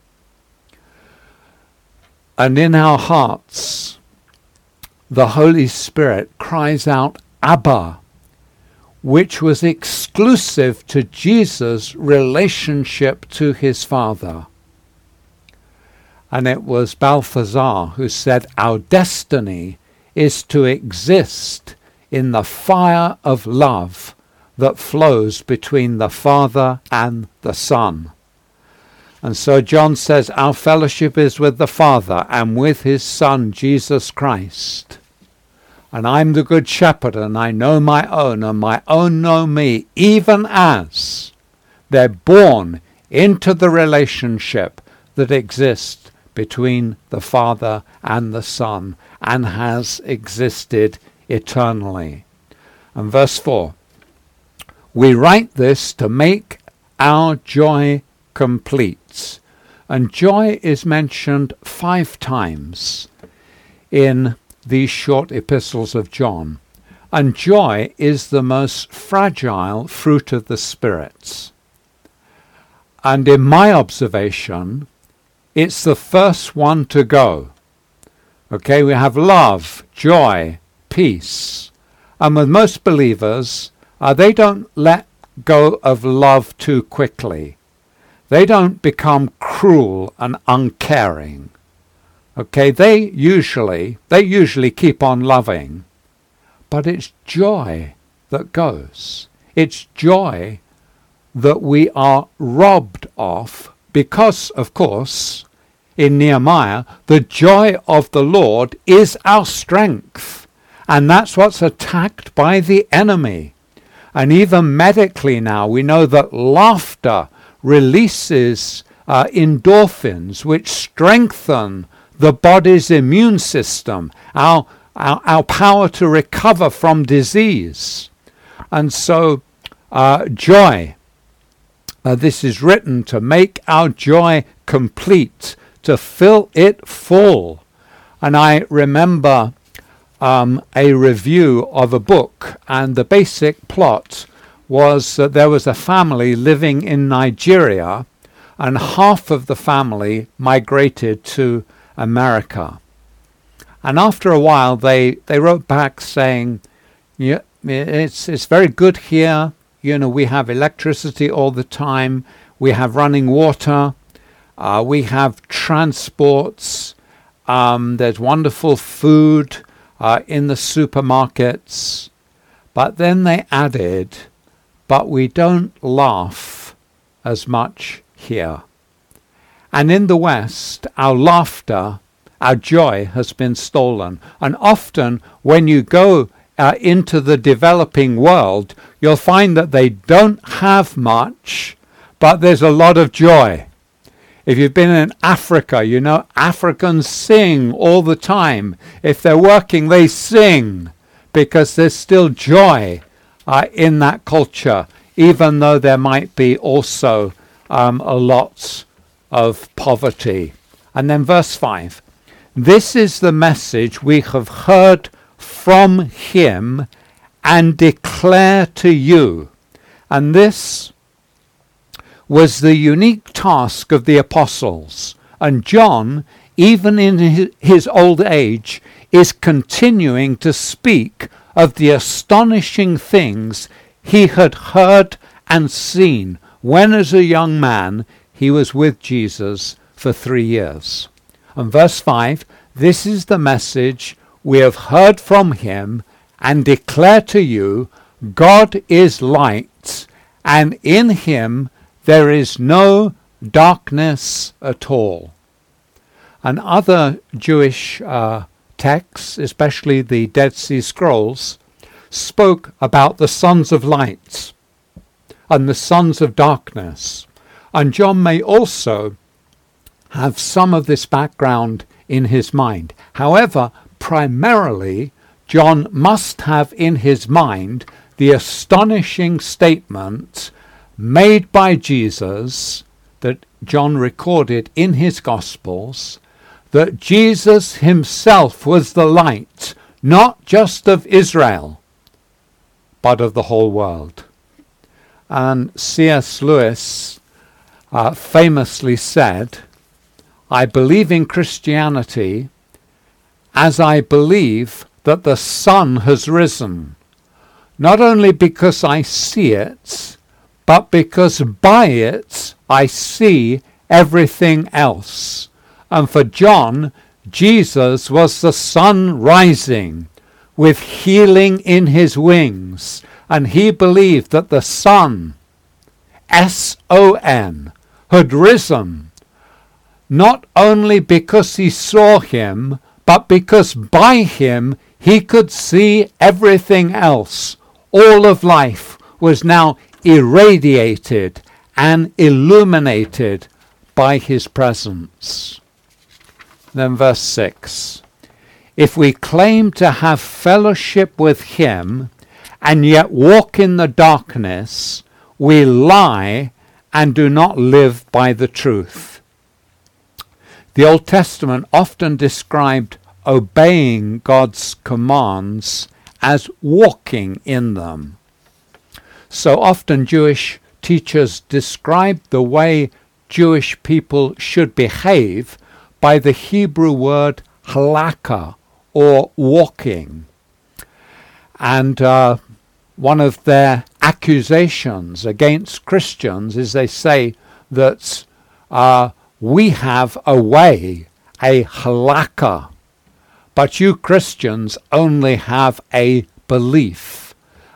And in our hearts, the Holy Spirit cries out, Abba, which was exclusive to Jesus' relationship to his Father. And it was Balthazar who said, our destiny is to exist in the fire of love that flows between the Father and the Son. And so John says, our fellowship is with the Father and with his Son, Jesus Christ. And I'm the good shepherd, and I know my own, and my own know me, even as they're born into the relationship that exists between the Father and the Son, and has existed eternally. And verse four, we write this to make our joy complete. And joy is mentioned five times in these short epistles of John. And joy is the most fragile fruit of the Spirit. And in my observation, it's the first one to go. Okay, we have love, joy, peace. And with most believers, uh, they don't let go of love too quickly. They don't become cruel and uncaring. Okay, they usually, they usually keep on loving. But it's joy that goes. It's joy that we are robbed of because, of course, in Nehemiah, the joy of the Lord is our strength. And that's what's attacked by the enemy. And even medically now, we know that laughter releases uh, endorphins, which strengthen the body's immune system, our, our, our power to recover from disease. And so, uh, joy. Uh, this is written to make our joy complete, to fill it full. And I remember um, a review of a book, and the basic plot was that there was a family living in Nigeria, and half of the family migrated to America. And after a while, they, they wrote back saying, yeah, it's, it's very good here. You know, we have electricity all the time. We have running water. Uh, we have transports. Um, there's wonderful food uh, in the supermarkets. But then they added, but we don't laugh as much here. And in the West, our laughter, our joy has been stolen. And often when you go uh, into the developing world, you'll find that they don't have much, but there's a lot of joy. If you've been in Africa, you know Africans sing all the time. If they're working, they sing because there's still joy uh, in that culture, even though there might be also um, a lot of poverty. And then verse five. This is the message we have heard from him and declare to you. And this was the unique task of the apostles. And John, even in his, his old age, is continuing to speak of the astonishing things he had heard and seen when as a young man he was with Jesus for three years. And verse five, this is the message we have heard from him and declare to you, God is light, and in him there is no darkness at all. And other Jewish uh, texts, especially the Dead Sea Scrolls, spoke about the sons of light and the sons of darkness. And John may also have some of this background in his mind. However, primarily, John must have in his mind the astonishing statement made by Jesus that John recorded in his Gospels, that Jesus himself was the light, not just of Israel, but of the whole world. And C S Lewis uh, famously said, I believe in Christianity as I believe that the sun has risen, not only because I see it, but because by it I see everything else. And for John, Jesus was the sun rising with healing in his wings. And he believed that the sun, S O N, had risen, not only because he saw him, but because by him he could see everything else. All of life was now irradiated and illuminated by his presence. Then verse six. If we claim to have fellowship with him and yet walk in the darkness, we lie and do not live by the truth. The Old Testament often described obeying God's commands as walking in them. So often Jewish teachers describe the way Jewish people should behave by the Hebrew word halakha, or walking. And uh, one of their accusations against Christians is they say that uh, we have a way, a halakha, but you Christians only have a belief.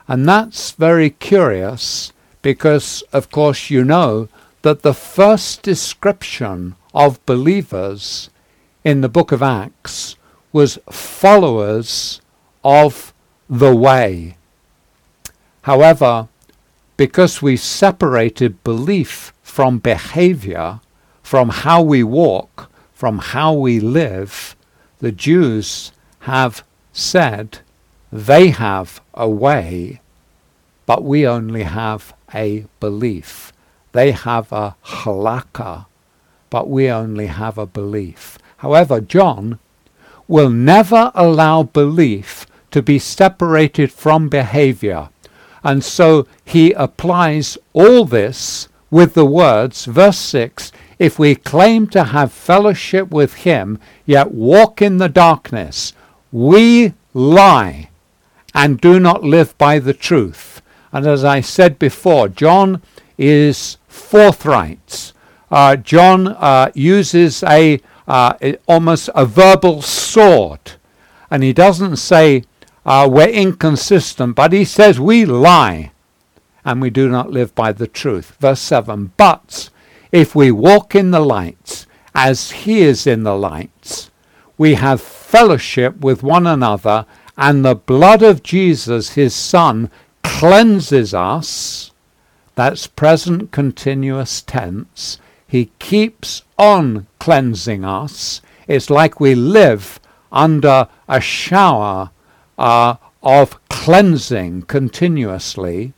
And that's very curious because, of course, you know that the first description of believers in the book of Acts was followers of the way. However, because we separated belief from behavior, from how we walk, from how we live, the Jews have said they have a way, but we only have a belief. They have a halakha, but we only have a belief. However, John will never allow belief to be separated from behavior. And so he applies all this with the words, verse six, if we claim to have fellowship with him, yet walk in the darkness, we lie and do not live by the truth. And as I said before, John is forthright. Uh, John uh, uses a uh, almost a verbal sword. And he doesn't say uh, we're inconsistent, but he says we lie and we do not live by the truth. Verse seven, but if we walk in the light as he is in the light, we have fellowship with one another, and the blood of Jesus, his Son, cleanses us. That's present continuous tense. He keeps on cleansing us. It's like we live under a shower uh, of cleansing continuously.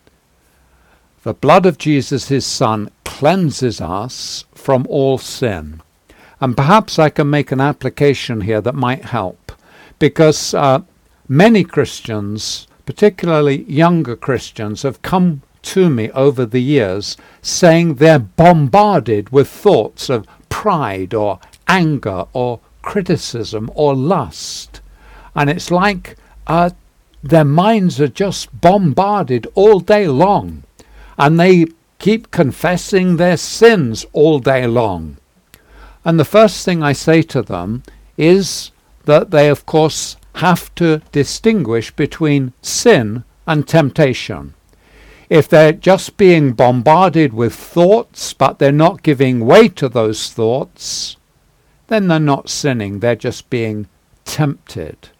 The blood of Jesus, his Son, cleanses us from all sin. And perhaps I can make an application here that might help, because uh, many Christians, particularly younger Christians, have come to me over the years saying they're bombarded with thoughts of pride or anger or criticism or lust. And it's like uh, their minds are just bombarded all day long. And they keep confessing their sins all day long. And the first thing I say to them is that they, of course, have to distinguish between sin and temptation. If they're just being bombarded with thoughts, but they're not giving way to those thoughts, then they're not sinning, they're just being tempted.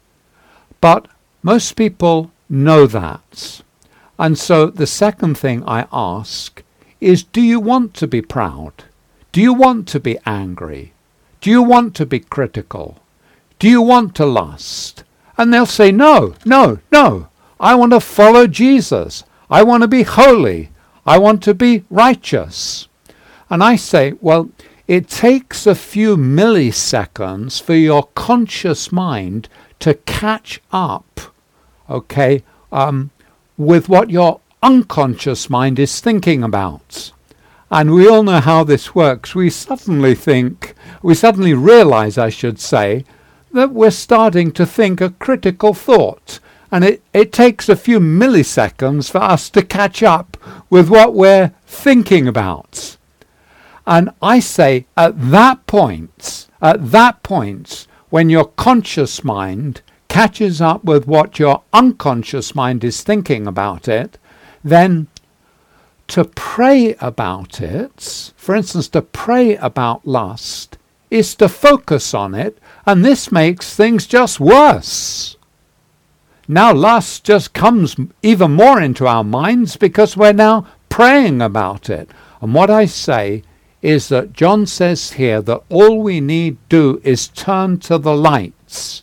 But most people know that. And so the second thing I ask is, do you want to be proud? Do you want to be angry? Do you want to be critical? Do you want to lust? And they'll say, no, no, no. I want to follow Jesus. I want to be holy. I want to be righteous. And I say, well, it takes a few milliseconds for your conscious mind to catch up, okay, um, with what your unconscious mind is thinking about. And we all know how this works. We suddenly think, we suddenly realize, I should say, that we're starting to think a critical thought. And it, it takes a few milliseconds for us to catch up with what we're thinking about. And I say at that point, at that point, when your conscious mind catches up with what your unconscious mind is thinking about it, then to pray about it, for instance, to pray about lust, is to focus on it, and this makes things just worse. Now lust just comes even more into our minds because we're now praying about it. And what I say is that John says here that all we need do is turn to the lights.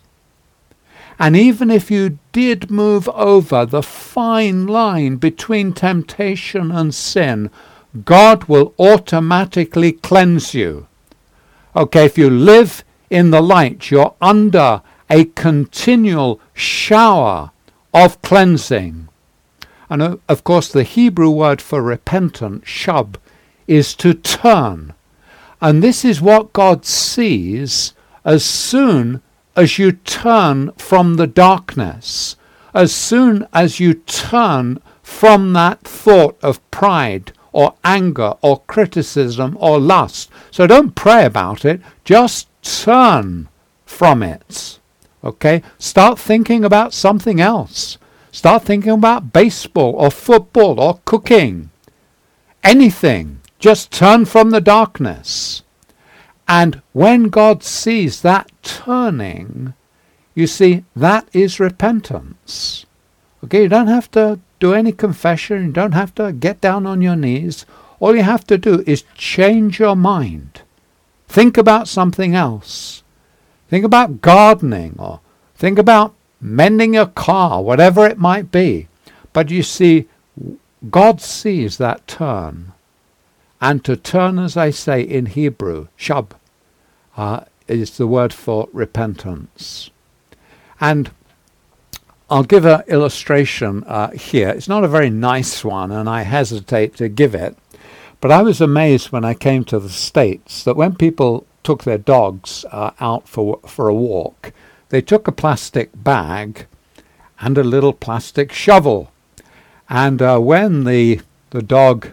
And even if you did move over the fine line between temptation and sin, God will automatically cleanse you. Okay, if you live in the light, you're under a continual shower of cleansing. And uh, of course the Hebrew word for repentant, shub, is to turn. And this is what God sees as soon as you turn from the darkness, as soon as you turn from that thought of pride or anger or criticism or lust. So don't pray about it, just turn from it. Okay? Start thinking about something else. Start thinking about baseball or football or cooking. Anything. Just turn from the darkness. And when God sees that turning, you see, that is repentance. Okay, you don't have to do any confession. You don't have to get down on your knees. All you have to do is change your mind. Think about something else. Think about gardening, or think about mending your car, whatever it might be. But you see, God sees that turn. And to turn, as I say in Hebrew, shab, uh, is the word for repentance. And I'll give an illustration uh, here. It's not a very nice one, and I hesitate to give it. But I was amazed when I came to the States that when people took their dogs uh, out for for a walk, they took a plastic bag and a little plastic shovel. And uh, when the the dog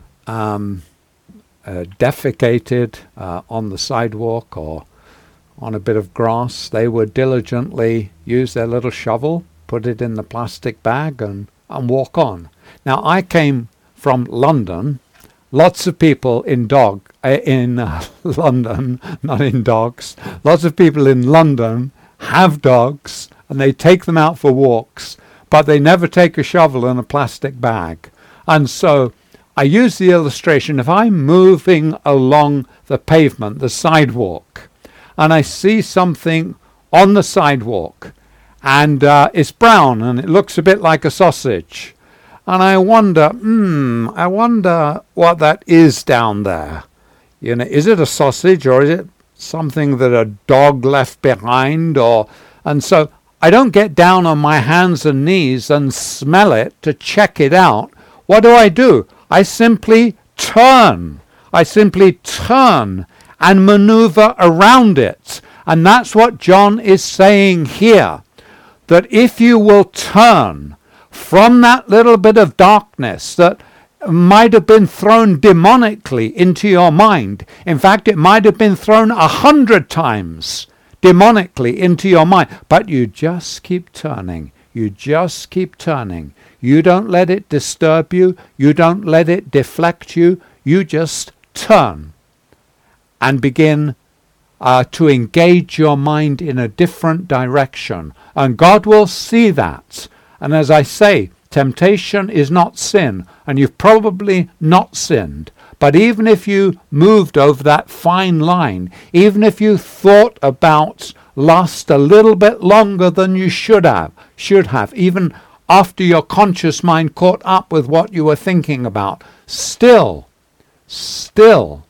um, uh, defecated uh, on the sidewalk or on a bit of grass, they would diligently use their little shovel, put it in the plastic bag, and, and walk on. Now, I came from London. Lots of people in dog uh, in uh, London, not in dogs. Lots of people in London have dogs, and they take them out for walks, but they never take a shovel and a plastic bag. And so I use the illustration: if I'm moving along the pavement, the sidewalk, and I see something on the sidewalk, and uh, it's brown and it looks a bit like a sausage, and I wonder, hmm, I wonder what that is down there. You know, is it a sausage, or is it something that a dog left behind? Or and so I don't get down on my hands and knees and smell it to check it out. What do I do? I simply turn. I simply turn and maneuver around it. And that's what John is saying here, that if you will turn from that little bit of darkness that might have been thrown demonically into your mind. In fact, it might have been thrown a hundred times demonically into your mind. But you just keep turning. You just keep turning. You don't let it disturb you. You don't let it deflect you. You just turn and begin uh, to engage your mind in a different direction. And God will see that. And as I say, temptation is not sin, and you've probably not sinned. But even if you moved over that fine line, even if you thought about lust a little bit longer than you should have, should have, even after your conscious mind caught up with what you were thinking about, still, still,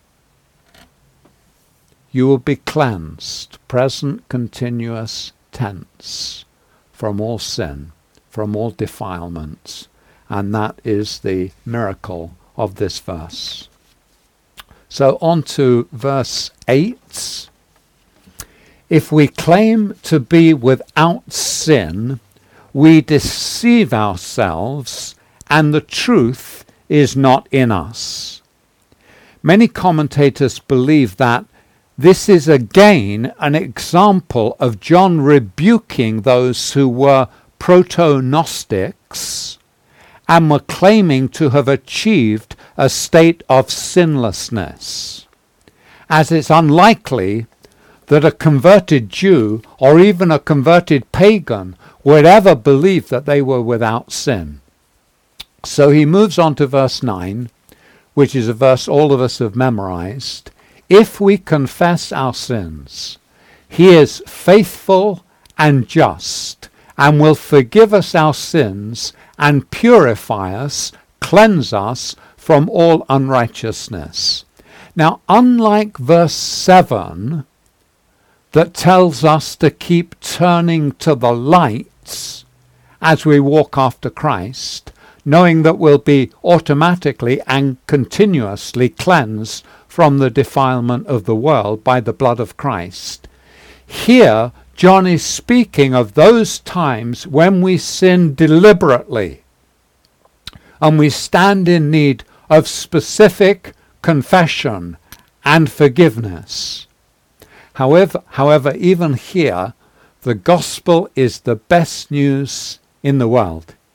you will be cleansed, present continuous tense, from all sin, from all defilements. And that is the miracle of this verse. So on to verse eight. If we claim to be without sin, we deceive ourselves, and the truth is not in us. Many commentators believe that this is again an example of John rebuking those who were proto-Gnostics and were claiming to have achieved a state of sinlessness, as it's unlikely that a converted Jew or even a converted pagan would ever believe that they were without sin. So he moves on to verse nine, which is a verse all of us have memorized. If we confess our sins, he is faithful and just, and will forgive us our sins and purify us, cleanse us from all unrighteousness. Now, unlike verse seven, that tells us to keep turning to the lights as we walk after Christ, knowing that we'll be automatically and continuously cleansed from the defilement of the world by the blood of Christ. Here, John is speaking of those times when we sin deliberately and we stand in need of specific confession and forgiveness. However, however, even here, the gospel is the best news in the world.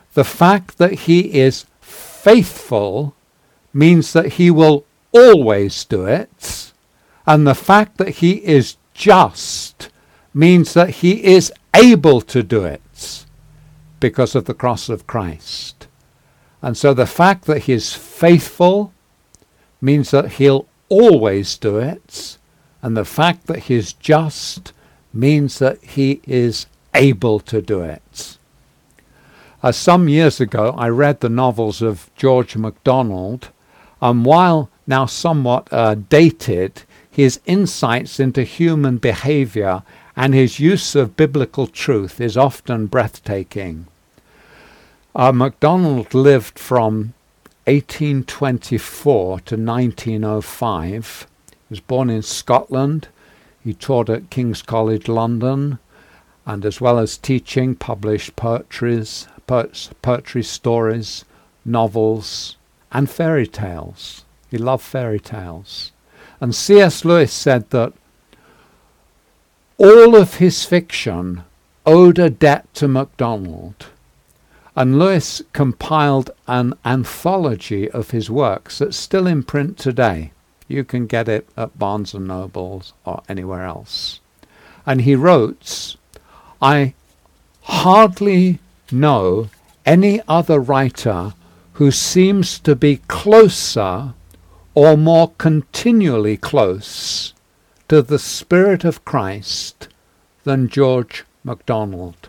The fact that he is faithful means that he will always do it. And the fact that he is just means that he is able to do it because of the cross of Christ. And so the fact that he is faithful means that he'll always do it. And the fact that he is just means that he is able to do it. Uh, some years ago, I read the novels of George MacDonald, and while now somewhat uh, dated, his insights into human behavior and his use of biblical truth is often breathtaking. Uh, MacDonald lived from eighteen twenty-four to nineteen oh five. He was born in Scotland. He taught at King's College London, and as well as teaching, published poetries, poetry stories, novels, and fairy tales. He loved fairy tales. And C S Lewis said that all of his fiction owed a debt to MacDonald. And Lewis compiled an anthology of his works that's still in print today. You can get it at Barnes and Nobles or anywhere else. And he wrote, I hardly know any other writer who seems to be closer or more continually close to the Spirit of Christ than George MacDonald.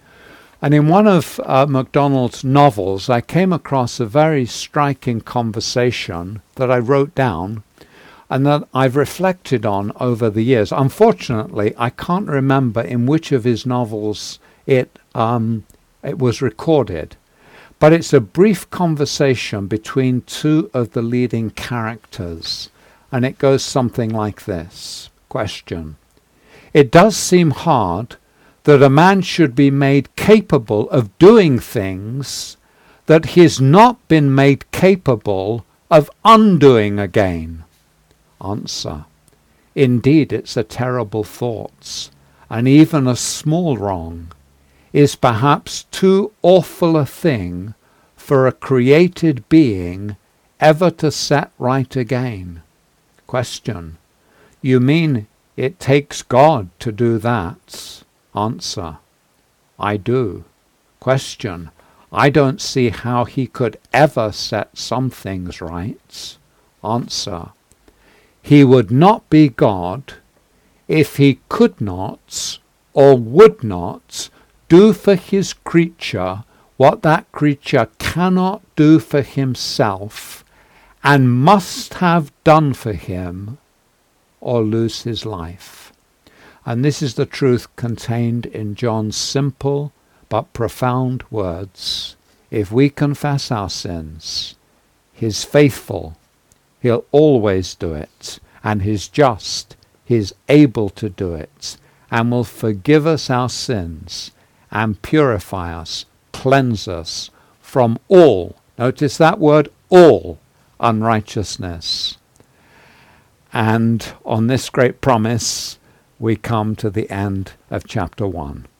And in one of uh, MacDonald's novels, I came across a very striking conversation that I wrote down and that I've reflected on over the years. Unfortunately, I can't remember in which of his novels it um, it was recorded, but it's a brief conversation between two of the leading characters, and it goes something like this. Question: it does seem hard that a man should be made capable of doing things that he has not been made capable of undoing again. Answer: indeed, it's a terrible thought, and even a small wrong is perhaps too awful a thing for a created being ever to set right again. Question: you mean it takes God to do that? Answer: I do. Question: I don't see how he could ever set some things right. Answer: he would not be God if he could not or would not do for his creature what that creature cannot do for himself and must have done for him or lose his life. And this is the truth contained in John's simple but profound words. If we confess our sins, he's faithful, he'll always do it, and he's just, he's able to do it, and will forgive us our sins and purify us, cleanse us from all, notice that word, all unrighteousness. And on this great promise, we come to the end of chapter one.